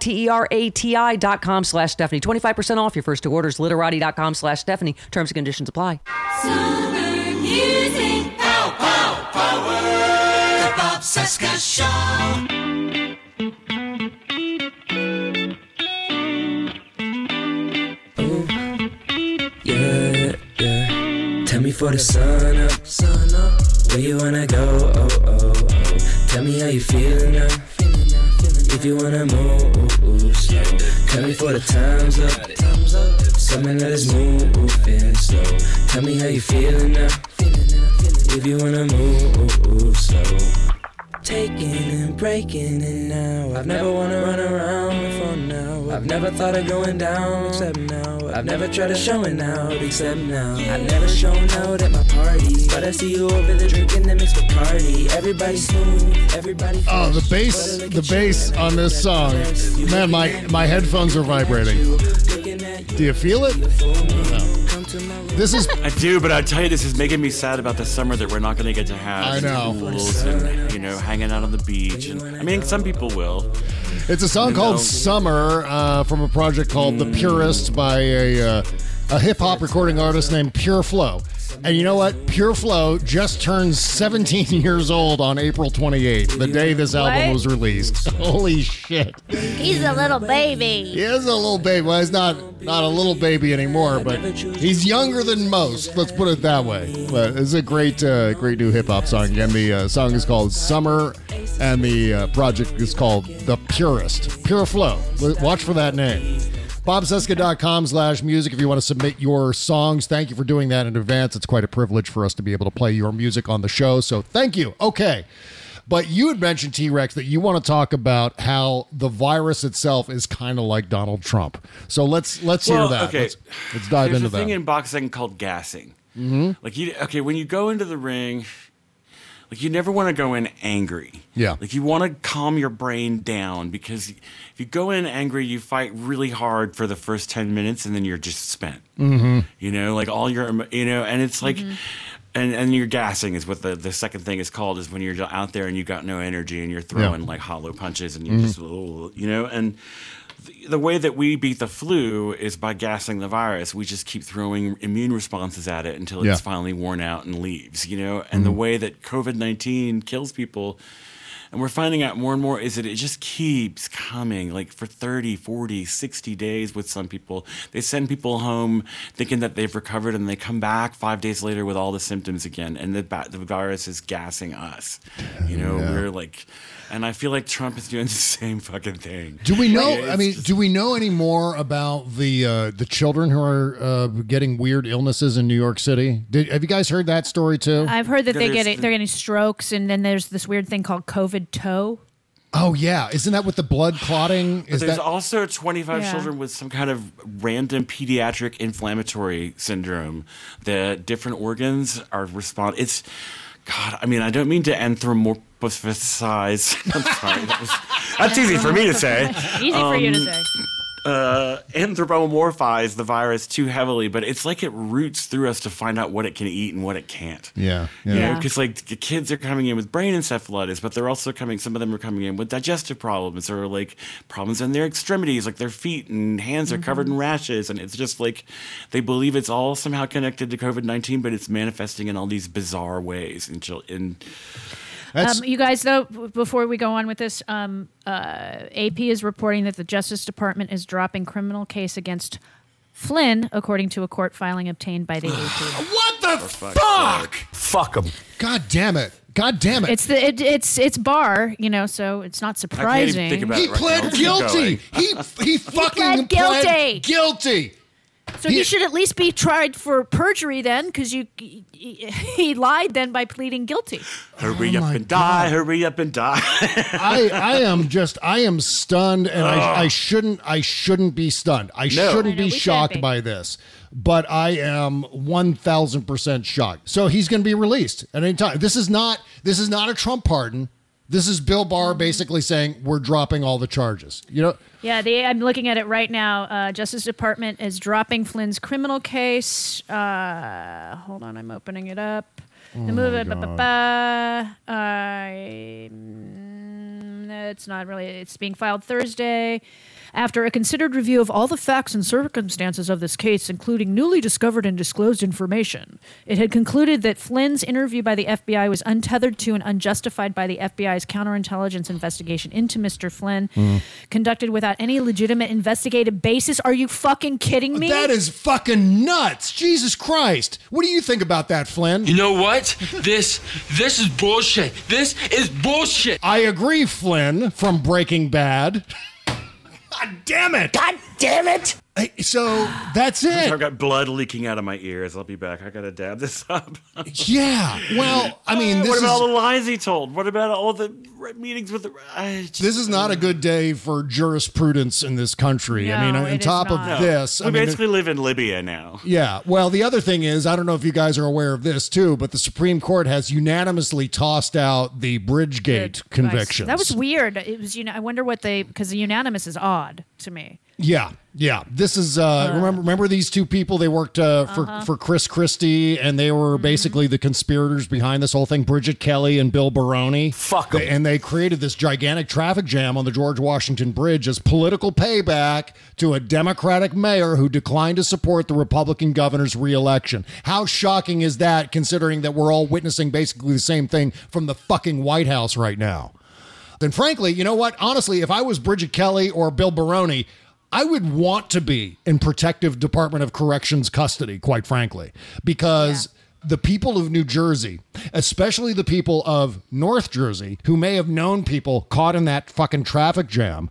literati.com/Stephanie, 25% off your first 2 orders, literati.com/Stephanie. Terms and conditions apply. Summer music. Pow, pow, power. The Bob Cesca Show. Yeah, yeah. Tell me for the sun up, where you wanna go, oh. Tell me how you feeling now, if you wanna move slow. Tell me for the time's up, something that is moving slow. Tell me how you feeling now, if you wanna move slow. Taking and breaking it now. I've never wanna run around before now. I've never thought of going down except now. I've never tried to show it out except now. I've never shown out at my party, but I see you over there drinking the mixed Bacardi. Everybody smooth, everybody fresh. Oh, the bass on this song. Man, my headphones are vibrating. Do you feel it? No. This is. I do, but I tell you, this is making me sad about the summer that we're not going to get to have. I know. Pools and, hanging out on the beach. And I mean, some people will. It's a song called Summer from a project called The Purist by a hip-hop recording artist named Pure Flow. And you know what? Pure Flow just turned 17 years old on April 28th, the day this album was released. Holy shit. He's a little baby. He is a little baby. Well, he's not a little baby anymore, but he's younger than most. Let's put it that way. But it's a great new hip-hop song. Again, the song is called Summer, and the project is called The Purist. Pure Flow. Watch for that name. BobCesca.com/music if you want to submit your songs. Thank you for doing that in advance. It's quite a privilege for us to be able to play your music on the show, so thank you. Okay. But you had mentioned, T-Rex, that you want to talk about how the virus itself is kind of like Donald Trump. So let's hear that. Okay. Let's dive into that. There's a thing in boxing called gassing. Mm-hmm. When you go into the ring, you never want to go in angry. Yeah. You want to calm your brain down, because if you go in angry, you fight really hard for the first 10 minutes and then you're just spent. Mm-hmm. All your, and it's like, and your gassing is what the second thing is called, is when you're out there and you got no energy and you're throwing hollow punches and you're just, and the way that we beat the flu is by gassing the virus. We just keep throwing immune responses at it until it's finally worn out and leaves, and the way that COVID-19 kills people And we're finding out more and more is that it just keeps coming, like for 30, 40, 60 days with some people. They send people home thinking that they've recovered, and they come back 5 days later with all the symptoms again. And the virus is gassing us. We're like... And I feel like Trump is doing the same fucking thing. Do we know? Do we know any more about the children who are getting weird illnesses in New York City? Have you guys heard that story too? I've heard that they're getting strokes, and then there's this weird thing called COVID toe. Oh yeah, isn't that with the blood clotting? There's also 25 children with some kind of random pediatric inflammatory syndrome. The different organs are respond. It's God. I mean, I don't mean to anthropomorphize. I'm sorry. That's easy for me to say. Easy for you to say. Anthropomorphize the virus too heavily, but it's like it roots through us to find out what it can eat and what it can't. Yeah. Because like the kids are coming in with brain encephalitis, but they're also some of them are coming in with digestive problems or like problems in their extremities, like their feet and hands are covered in rashes, and it's just like they believe it's all somehow connected to COVID-19, but it's manifesting in all these bizarre ways. You guys, though, before we go on with this, AP is reporting that the Justice Department is dropping criminal case against Flynn, according to a court filing obtained by the AP. What the fuck? Fuck him. God damn it. It's Barr, so it's not surprising. I can't even think about He it right pled now. guilty. He fucking pled guilty. So he should at least be tried for perjury then, because he lied then by pleading guilty. Hurry up and die! Hurry up and die! I am stunned, and I shouldn't be stunned. I shouldn't be shocked by this, but I am 1,000% shocked. So he's going to be released at any time. This is not a Trump pardon. This is Bill Barr basically saying we're dropping all the charges. Yeah, I'm looking at it right now. Justice Department is dropping Flynn's criminal case. Hold on, I'm opening it up. It's not really. It's being filed Thursday. After a considered review of all the facts and circumstances of this case, including newly discovered and disclosed information, it had concluded that Flynn's interview by the FBI was untethered to and unjustified by the FBI's counterintelligence investigation into Mr. Flynn, conducted without any legitimate investigative basis. Are you fucking kidding me? That is fucking nuts. Jesus Christ. What do you think about that, Flynn? You know what? This is bullshit. This is bullshit. I agree, Flynn from Breaking Bad. God damn it! God damn it! So that's it. I've got blood leaking out of my ears. I'll be back. I gotta dab this up. Yeah. Well, I mean, what about all the lies he told? What about all the meetings with the? This is not a good day for jurisprudence in this country. No, I mean, on top of this, we basically live in Libya now. Yeah. Well, the other thing is, I don't know if you guys are aware of this too, but the Supreme Court has unanimously tossed out the Bridgegate convictions. That was weird. It was, I wonder what because the unanimous is odd to me. Yeah. This is remember these two people? They worked for Chris Christie, and they were basically the conspirators behind this whole thing. Bridget Kelly and Bill Baroni. Fuck 'em. And they created this gigantic traffic jam on the George Washington Bridge as political payback to a Democratic mayor who declined to support the Republican governor's reelection. How shocking is that, considering that we're all witnessing basically the same thing from the fucking White House right now? Then frankly, you know what? Honestly, if I was Bridget Kelly or Bill Baroni, I would want to be in protective Department of Corrections custody, quite frankly, because the people of New Jersey, especially the people of North Jersey, who may have known people caught in that fucking traffic jam,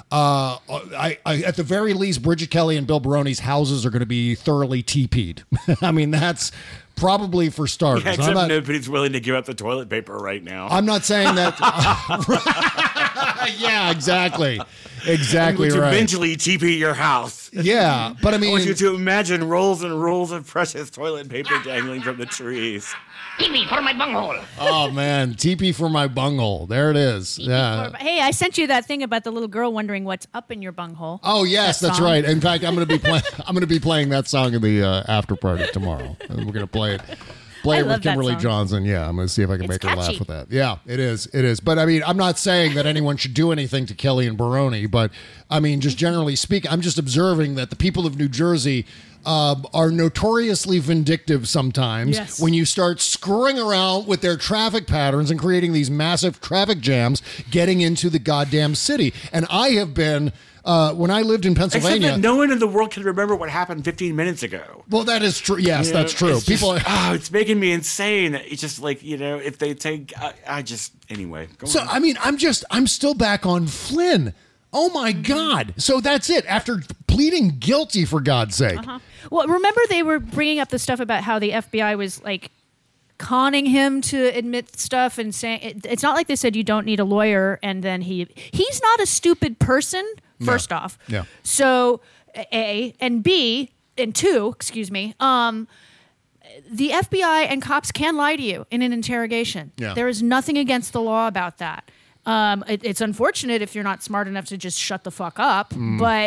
I at the very least, Bridget Kelly and Bill Baroni's houses are going to be thoroughly TP'd. I mean, that's probably for starters. Yeah, except nobody's willing to give up the toilet paper right now. I'm not saying that. Yeah, exactly. Exactly right. right. Eventually TP your house. Yeah, but I mean, I want you to imagine rolls and rolls of precious toilet paper dangling from the trees. TP for my bunghole. Oh man, TP for my bunghole. There it is. Hey, I sent you that thing about the little girl wondering what's up in your bunghole. Oh yes, that's right. In fact, I'm going to be playing that song in the after party tomorrow. We're going to play it. Play it with Kimberly Johnson. Yeah, I'm going to see if I can make her laugh with that. Yeah, it is. It is. But I mean, I'm not saying that anyone should do anything to Kelly and Baroni, but I mean, just generally speaking, I'm just observing that the people of New Jersey are notoriously vindictive sometimes. Yes. When you start screwing around with their traffic patterns and creating these massive traffic jams getting into the goddamn city. And I have been, when I lived in Pennsylvania. Except that no one in the world can remember what happened 15 minutes ago. Well, that is true. Yes, You know, that's true. it's People just, it's making me insane. It's just like, if they take, anyway. Go on. I mean, I'm still back on Flynn. Oh my God. So that's it. After pleading guilty, for God's sake. Well, remember they were bringing up the stuff about how the FBI was like conning him to admit stuff and saying it's not like they said you don't need a lawyer, and then he's not a stupid person. First off, Yeah. So A and B and two, excuse me. The FBI and cops can lie to you in an interrogation. Yeah. There is nothing against the law about that. It's unfortunate if you're not smart enough to just shut the fuck up, but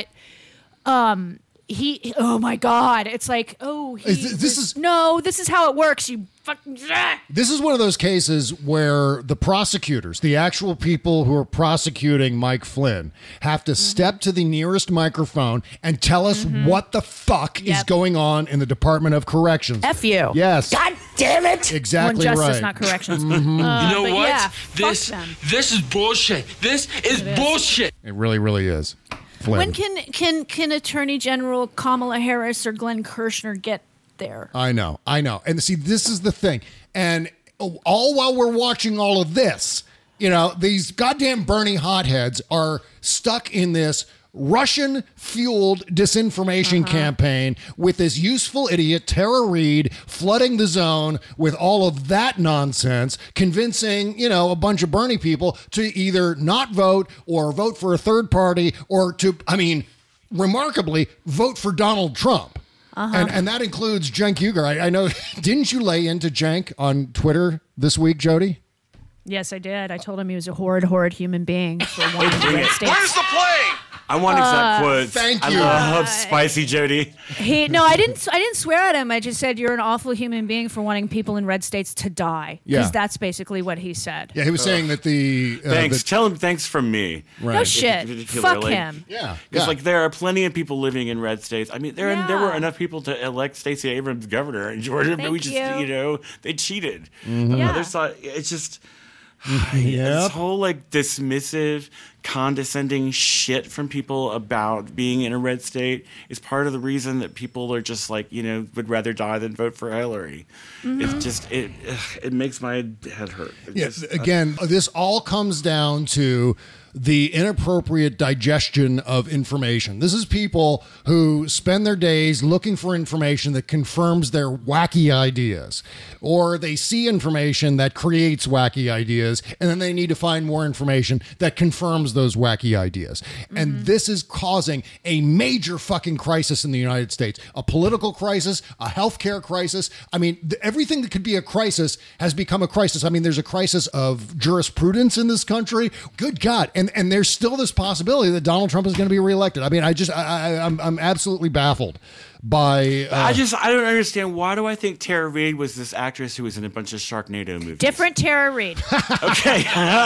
oh my God, it's like, this is how it works. You fucking. This is one of those cases where the prosecutors, the actual people who are prosecuting Mike Flynn, have to step to the nearest microphone and tell us what the fuck is going on in the Department of Corrections. F you. Yes. God damn it. Exactly Justice, right. not corrections. You know but what? yeah, this is bullshit. This is bullshit. It really, really is. Flynn. When can Attorney General Kamala Harris or Glenn Kirshner get there? I know. And see, this is the thing. And all while we're watching all of this, these goddamn Bernie hotheads are stuck in this Russian-fueled disinformation campaign with this useful idiot, Tara Reid, flooding the zone with all of that nonsense, convincing, a bunch of Bernie people to either not vote or vote for a third party or to, remarkably, vote for Donald Trump. And that includes Cenk Uygur. I know, didn't you lay into Cenk on Twitter this week, Jody? Yes, I did. I told him he was a horrid human being for one of the Red States. Where's the play? I want exact quotes. Thank you. I love spicy Jody. I didn't swear at him. I just said you're an awful human being for wanting people in red states to die. Because that's basically what he said. Yeah, he was saying that the thanks. Tell him thanks from me. Right. No shit. Fuck him. Yeah. Because there are plenty of people living in red states. I mean, there were enough people to elect Stacey Abrams governor in Georgia, but we just they cheated. It's just. This whole dismissive, condescending shit from people about being in a red state is part of the reason that people are just would rather die than vote for Hillary. It's just it makes my head hurt. Again, this all comes down to the inappropriate digestion of information. This is people who spend their days looking for information that confirms their wacky ideas, or they see information that creates wacky ideas, and then they need to find more information that confirms those wacky ideas. And this is causing a major fucking crisis in the United States, a political crisis, a healthcare crisis. I mean, everything that could be a crisis has become a crisis. I mean, there's a crisis of jurisprudence in this country. Good God. And there's still this possibility that Donald Trump is going to be reelected. I mean, I'm absolutely baffled by. I don't understand. Why do I think Tara Reid was this actress who was in a bunch of Sharknado movies? Different Tara Reid. Okay,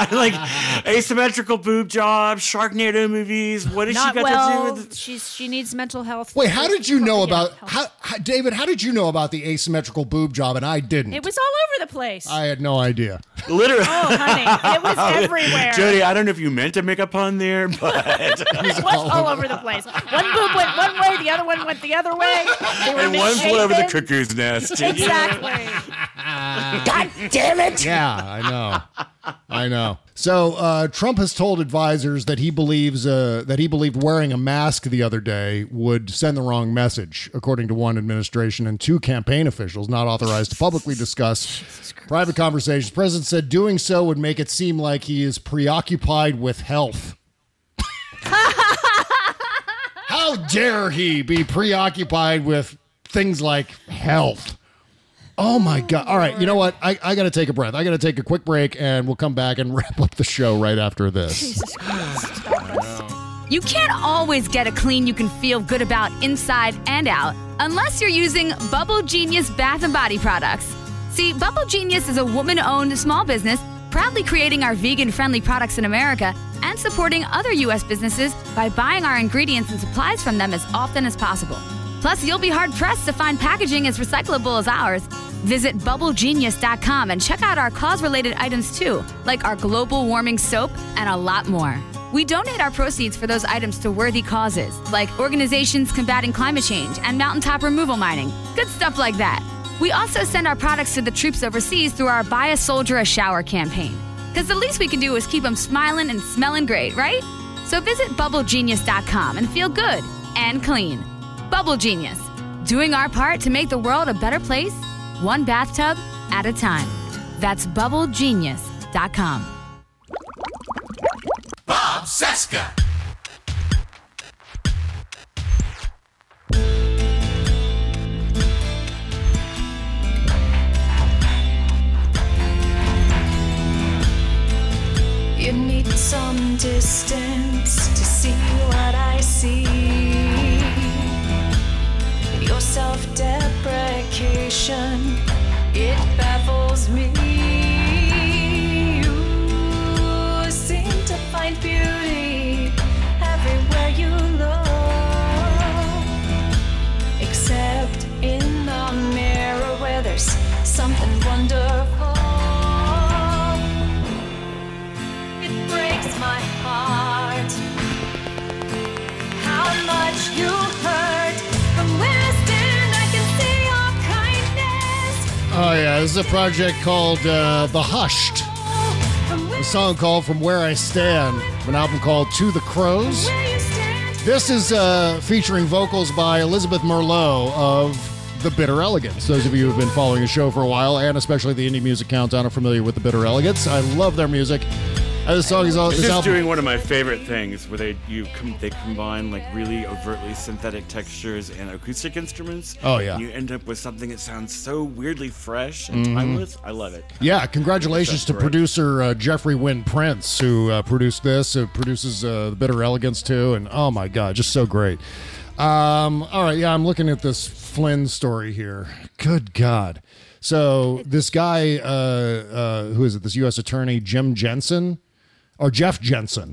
asymmetrical boob job, Sharknado movies. What has she got to do with? She needs mental health. Wait, how did you know about David? How did you know about the asymmetrical boob job and I didn't? It was all over the place. I had no idea. Literally. Oh, honey, it was everywhere. Jody, I don't know if you meant to make a pun there, but it was all over the place. One boob went one way, the other one went the other way. And one flew over the cuckoo's nest. Exactly. God damn it! Yeah, I know. So Trump has told advisors that he believed wearing a mask the other day would send the wrong message, according to one administration and two campaign officials not authorized to publicly discuss private conversations. The president said doing so would make it seem like he is preoccupied with health. How dare he be preoccupied with things like health? Oh my God. All right. You know what? I got to take a breath. I got to take a quick break and we'll come back and wrap up the show right after this. Jesus Christ. You can't always get a clean you can feel good about inside and out unless you're using Bubble Genius Bath and Body products. See, Bubble Genius is a woman-owned small business proudly creating our vegan-friendly products in America and supporting other U.S. businesses by buying our ingredients and supplies from them as often as possible. Plus, you'll be hard-pressed to find packaging as recyclable as ours. Visit BubbleGenius.com and check out our cause-related items too, like our global warming soap and a lot more. We donate our proceeds for those items to worthy causes, like organizations combating climate change and mountaintop removal mining. Good stuff like that. We also send our products to the troops overseas through our Buy a Soldier a Shower campaign. Because the least we can do is keep them smiling and smelling great, right? So visit BubbleGenius.com and feel good and clean. Bubble Genius, doing our part to make the world a better place, one bathtub at a time. That's BubbleGenius.com. Bob Cesca. You need some distance to see what I see. Your self-deprecation, it baffles me. You seem to find beauty everywhere you look, except in the mirror where there's something wonderful. It breaks my heart how much you hurt. From where I stand, I can see your kindness. Oh, yeah. This is a project called The Hushed. A song called From Where I Stand. An album called To the Crows. This is featuring vocals by Elizabeth Merlot of The Bitter Elegance. Those of you who have been following the show for a while, and especially the Indie Music Countdown, are familiar with The Bitter Elegance. I love their music. This song is all. This is doing one of my favorite things, where they combine like really overtly synthetic textures and acoustic instruments. Oh yeah, and you end up with something that sounds so weirdly fresh and timeless. I love it. Yeah, congratulations to producer Jeffrey Wynn Prince, who produced this. Produces The Bitter Elegance too, and oh my god, just so great. All right, yeah, I'm looking at this Flynn story here. Good God. So this guy, who is it? This U.S. attorney, Jeff Jensen,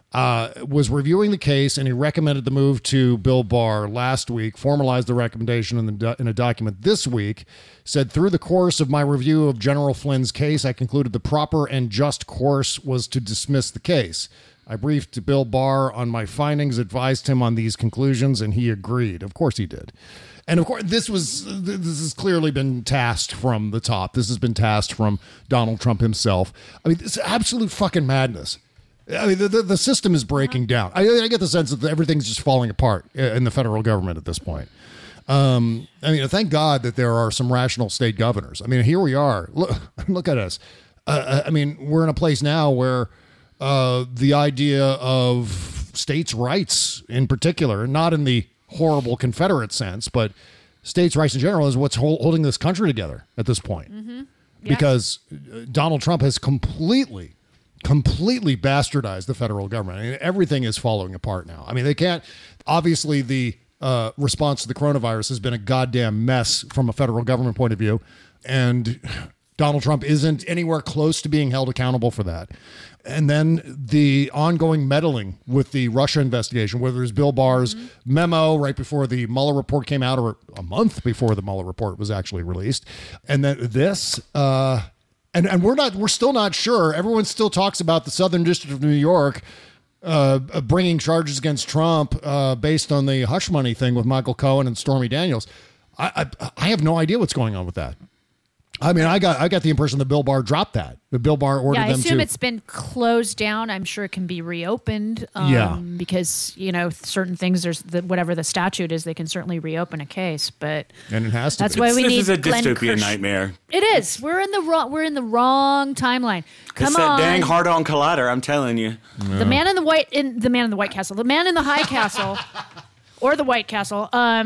was reviewing the case, and he recommended the move to Bill Barr last week, formalized the recommendation in a document this week, said, through the course of my review of General Flynn's case, I concluded the proper and just course was to dismiss the case. I briefed Bill Barr on my findings, advised him on these conclusions, and he agreed. Of course he did. And of course, this has clearly been tasked from the top. This has been tasked from Donald Trump himself. I mean, it's absolute fucking madness. I mean, the system is breaking down. I get the sense that everything's just falling apart in the federal government at this point. I mean, thank God that there are some rational state governors. I mean, here we are. Look at us. I mean, we're in a place now where the idea of states' rights in particular, not in the horrible Confederate sense, but states' rights in general is what's holding this country together at this point. Mm-hmm. Yeah. Because Donald Trump has completely bastardized the federal government. I mean, everything is falling apart now. I mean, they can't, obviously the response to the coronavirus has been a goddamn mess from a federal government point of view. And Donald Trump isn't anywhere close to being held accountable for that. And then the ongoing meddling with the Russia investigation, whether it's Bill Barr's memo right before the Mueller report came out, or a month before the Mueller report was actually released. And then this, and we're still not sure. Everyone still talks about the Southern District of New York bringing charges against Trump based on the hush money thing with Michael Cohen and Stormy Daniels. I have no idea what's going on with that. I mean, I got the impression that Bill Barr dropped that. The Bill Barr ordered them to. I assume it's been closed down. I'm sure it can be reopened. Because certain things, whatever the statute is, they can certainly reopen a case. But and it has to. That's why we need. This is a dystopian nightmare. It is. We're in the wrong timeline. Come on, that dang hard-on collider. I'm telling you. Yeah. The man in the White Castle, the man in the High Castle, or the White Castle,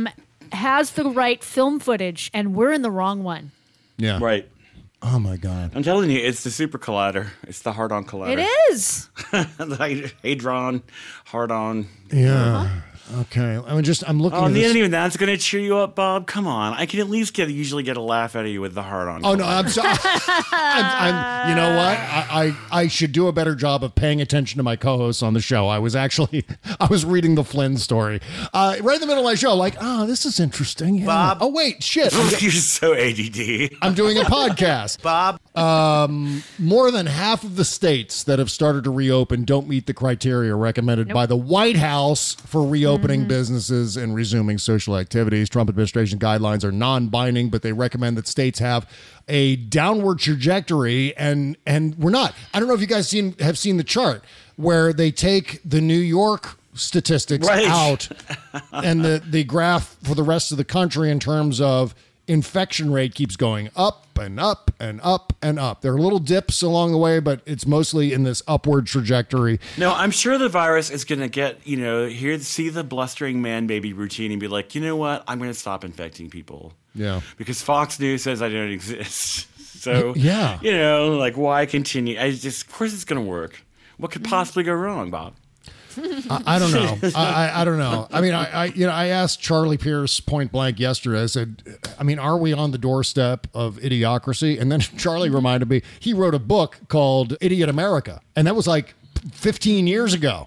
has the right film footage, and we're in the wrong one. Yeah. Right. Oh my God. I'm telling you, it's the super collider. It's the hard-on collider. It is. The hadron, hard-on. Yeah. Okay, I'm looking. Oh, at this. even that's going to cheer you up, Bob. Come on, I can at least usually get a laugh out of you with the heart on. Oh no, I'm sorry. You know what? I should do a better job of paying attention to my co-hosts on the show. I was reading the Flynn story right in the middle of my show. Like, this is interesting. Yeah. Bob. Oh wait, shit. You're so ADD. I'm doing a podcast. Bob. More than half of the states that have started to reopen don't meet the criteria recommended by the White House for reopening businesses and resuming social activities. Trump administration guidelines are non-binding, but they recommend that states have a downward trajectory, and we're not. I don't know if you guys have seen the chart where they take the New York statistics out and the graph for the rest of the country in terms of infection rate keeps going up and up and up and up. There are little dips along the way, but it's mostly in this upward trajectory. No, I'm sure the virus is going to get, see the blustering man baby routine and be like, you know what? I'm going to stop infecting people. Yeah. Because Fox News says I don't exist. So, yeah. Why continue? Of course it's going to work. What could possibly go wrong, Bob? I don't know. I don't know. I mean, I asked Charlie Pierce point blank yesterday. I said, are we on the doorstep of idiocracy? And then Charlie reminded me he wrote a book called Idiot America, and that was like 15 years ago.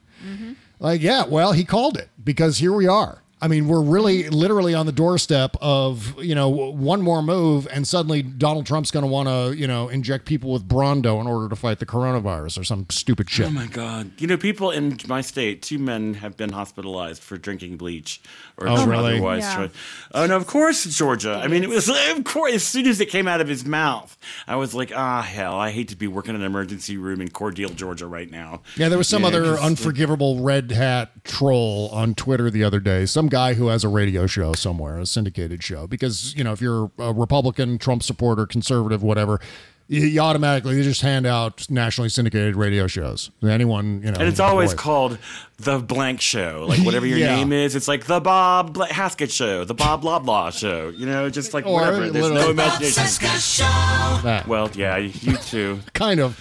He called it because here we are. I mean, we're really literally on the doorstep of, one more move, and suddenly Donald Trump's going to want to, inject people with Brawndo in order to fight the coronavirus or some stupid shit. Oh, my God. People in my state, 2 men have been hospitalized for drinking bleach. Or really? Otherwise. Yeah. Oh, no, of course, Georgia. I mean, it was, of course, as soon as it came out of his mouth, I was like, hell, I hate to be working in an emergency room in Cordele, Georgia right now. Yeah, there was some other unforgivable red hat troll on Twitter the other day. Some guy who has a radio show somewhere, a syndicated show, because if you're a Republican, Trump supporter, conservative, whatever, you automatically just hand out nationally syndicated radio shows. Anyone, and it's always called the blank show, like whatever your name is. It's like the Bob Haskett show, the Bob Blah Blah show. Just like whatever. There's no imagination. Well, yeah, you too. Kind of.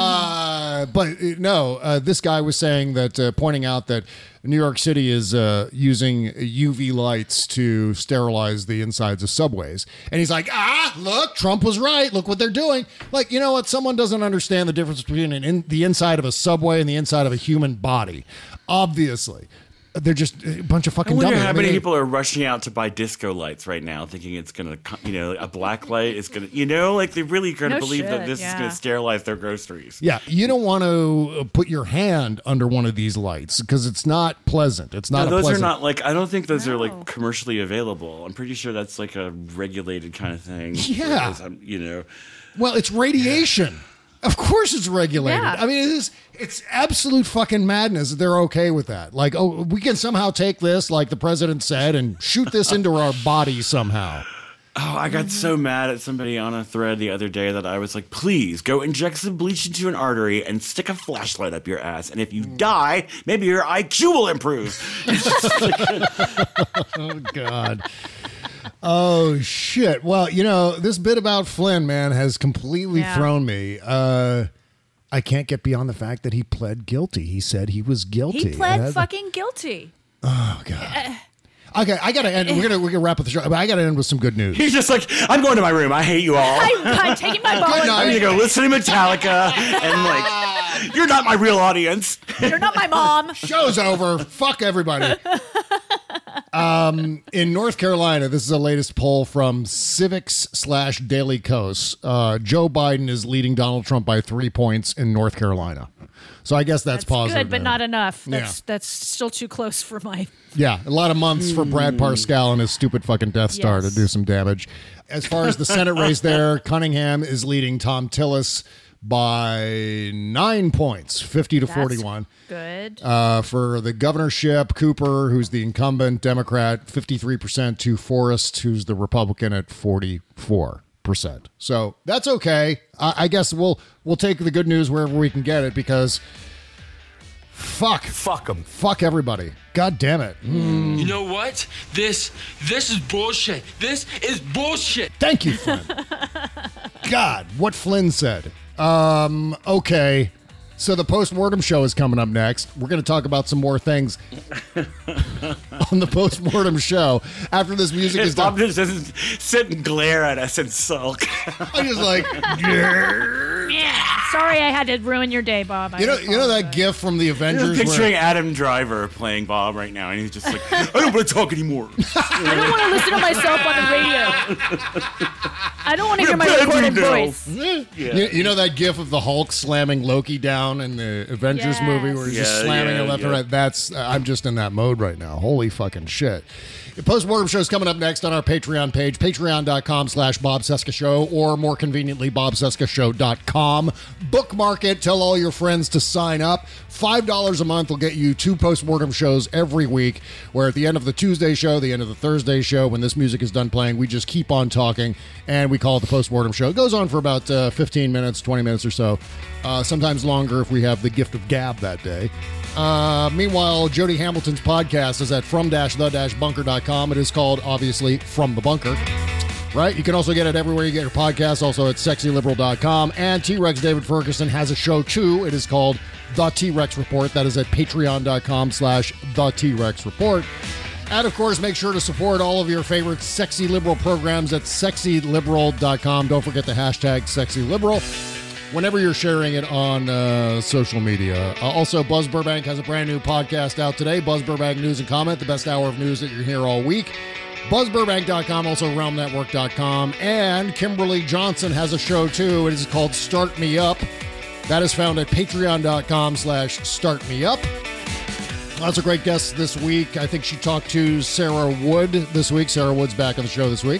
But no, this guy was saying that, pointing out that New York City is using UV lights to sterilize the insides of subways. And he's like, look, Trump was right. Look what they're doing. Like, you know what? Someone doesn't understand the difference between the inside of a subway and the inside of a human body. Obviously. They're just a bunch of fucking dummies. I wonder how many people are rushing out to buy disco lights right now, thinking it's going to, a black light is going to, like they're really going to believe that this is going to sterilize their groceries. Yeah, you don't want to put your hand under one of these lights because it's not pleasant. It's not. Those are not I don't think those are like commercially available. I'm pretty sure that's like a regulated kind of thing. Yeah, Well, it's radiation. Of course it's regulated. Yeah. I mean, it's absolute fucking madness. They're okay with that. Like, we can somehow take this, like the president said, and shoot this into our body somehow. Oh, I got so mad at somebody on a thread the other day that I was like, please go inject some bleach into an artery and stick a flashlight up your ass. And if you die, maybe your IQ will improve. Oh, God. Oh, shit. Well, this bit about Flynn, man, has completely thrown me. I can't get beyond the fact that he pled guilty. He said he was guilty. He pled fucking guilty. Oh, God. Okay, I gotta end. We're gonna wrap up the show. But I gotta end with some good news. He's just like, I'm going to my room. I hate you all. I'm taking my ball. I'm gonna go listen to Metallica and you're not my real audience. You're not my mom. Show's over. Fuck everybody. In North Carolina, this is the latest poll from Civics/Daily Kos. Joe Biden is leading Donald Trump by 3 points in North Carolina. So I guess that's positive. Good, but not enough. Yeah. That's still too close for my... Yeah, a lot of months for Brad Parscale and his stupid fucking Death Star to do some damage. As far as the Senate race there, Cunningham is leading Tom Tillis by 9 points, 50-41. Good. For the governorship, Cooper, who's the incumbent Democrat, 53% to Forrest, who's the Republican at 44%. So that's okay. I guess we'll take the good news wherever we can get it because fuck them. Fuck everybody. God damn it. You know what? This is bullshit. This is bullshit. Thank you, Flynn. God, what Flynn said. Okay. So the postmortem show is coming up next. We're going to talk about some more things on the postmortem show after this music is done. Bob just doesn't sit and glare at us and sulk. I'm just like, Sorry, I had to ruin your day, Bob. you know that gif from the Avengers? I'm picturing where, Adam Driver playing Bob right now, and he's just like, I don't want to talk anymore. I don't want to listen to myself on the radio. I don't want to hear my recorded voice. you know that gif of the Hulk slamming Loki down in the Avengers movie where he's just slamming it left and right? That's I'm just in that mode right now. Holy fucking shit. The postmortem show is coming up next on our Patreon page, patreon.com/Bob Cesca Show, or more conveniently, bobcescashow.com. Bookmark it. Tell all your friends to sign up. $5 a month will get you 2 postmortem shows every week, where at the end of the Tuesday show, the end of the Thursday show, when this music is done playing, we just keep on talking, and we call it the postmortem show. It goes on for about 15 minutes, 20 minutes or so, sometimes longer if we have the gift of gab that day. Meanwhile, Jody Hamilton's podcast is at from-the-bunker.com. It is called, obviously, From the Bunker. Right? You can also get it everywhere you get your podcasts, also at sexyliberal.com. And T-Rex David Ferguson has a show, too. It is called The T-Rex Report. That is at patreon.com/The T-Rex Report. And, of course, make sure to support all of your favorite Sexy Liberal programs at sexyliberal.com. Don't forget the hashtag sexyliberal whenever you're sharing it on social media. Also, Buzz Burbank has a brand new podcast out today, Buzz Burbank News and Comment, the best hour of news that you're here all week. BuzzBurbank.com, also RealmNetwork.com. And Kimberly Johnson has a show, too. It is called Start Me Up. That is found at patreon.com/startmeup. Lots of great guests this week. I think she talked to Sarah Wood this week. Sarah Wood's back on the show this week.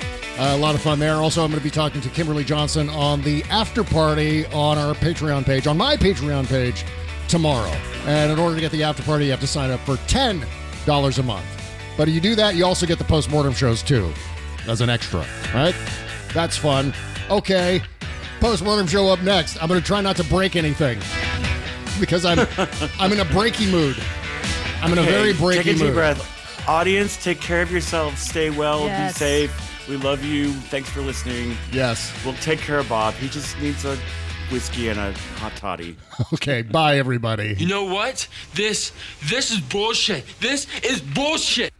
A lot of fun there. Also, I'm going to be talking to Kimberly Johnson on the after party on our Patreon page, on my Patreon page, tomorrow. And in order to get the after party, you have to sign up for $10 a month. But if you do that, you also get the postmortem shows, too, as an extra, right? That's fun. Okay, postmortem show up next. I'm going to try not to break anything because I'm in a breaky mood. I'm in a very breaky mood. Take a deep breath. Audience, take care of yourselves. Stay well. Yes. Be safe. We love you. Thanks for listening. Yes. We'll take care of Bob. He just needs a whiskey and a hot toddy. Okay, bye, everybody. You know what? This is bullshit. This is bullshit.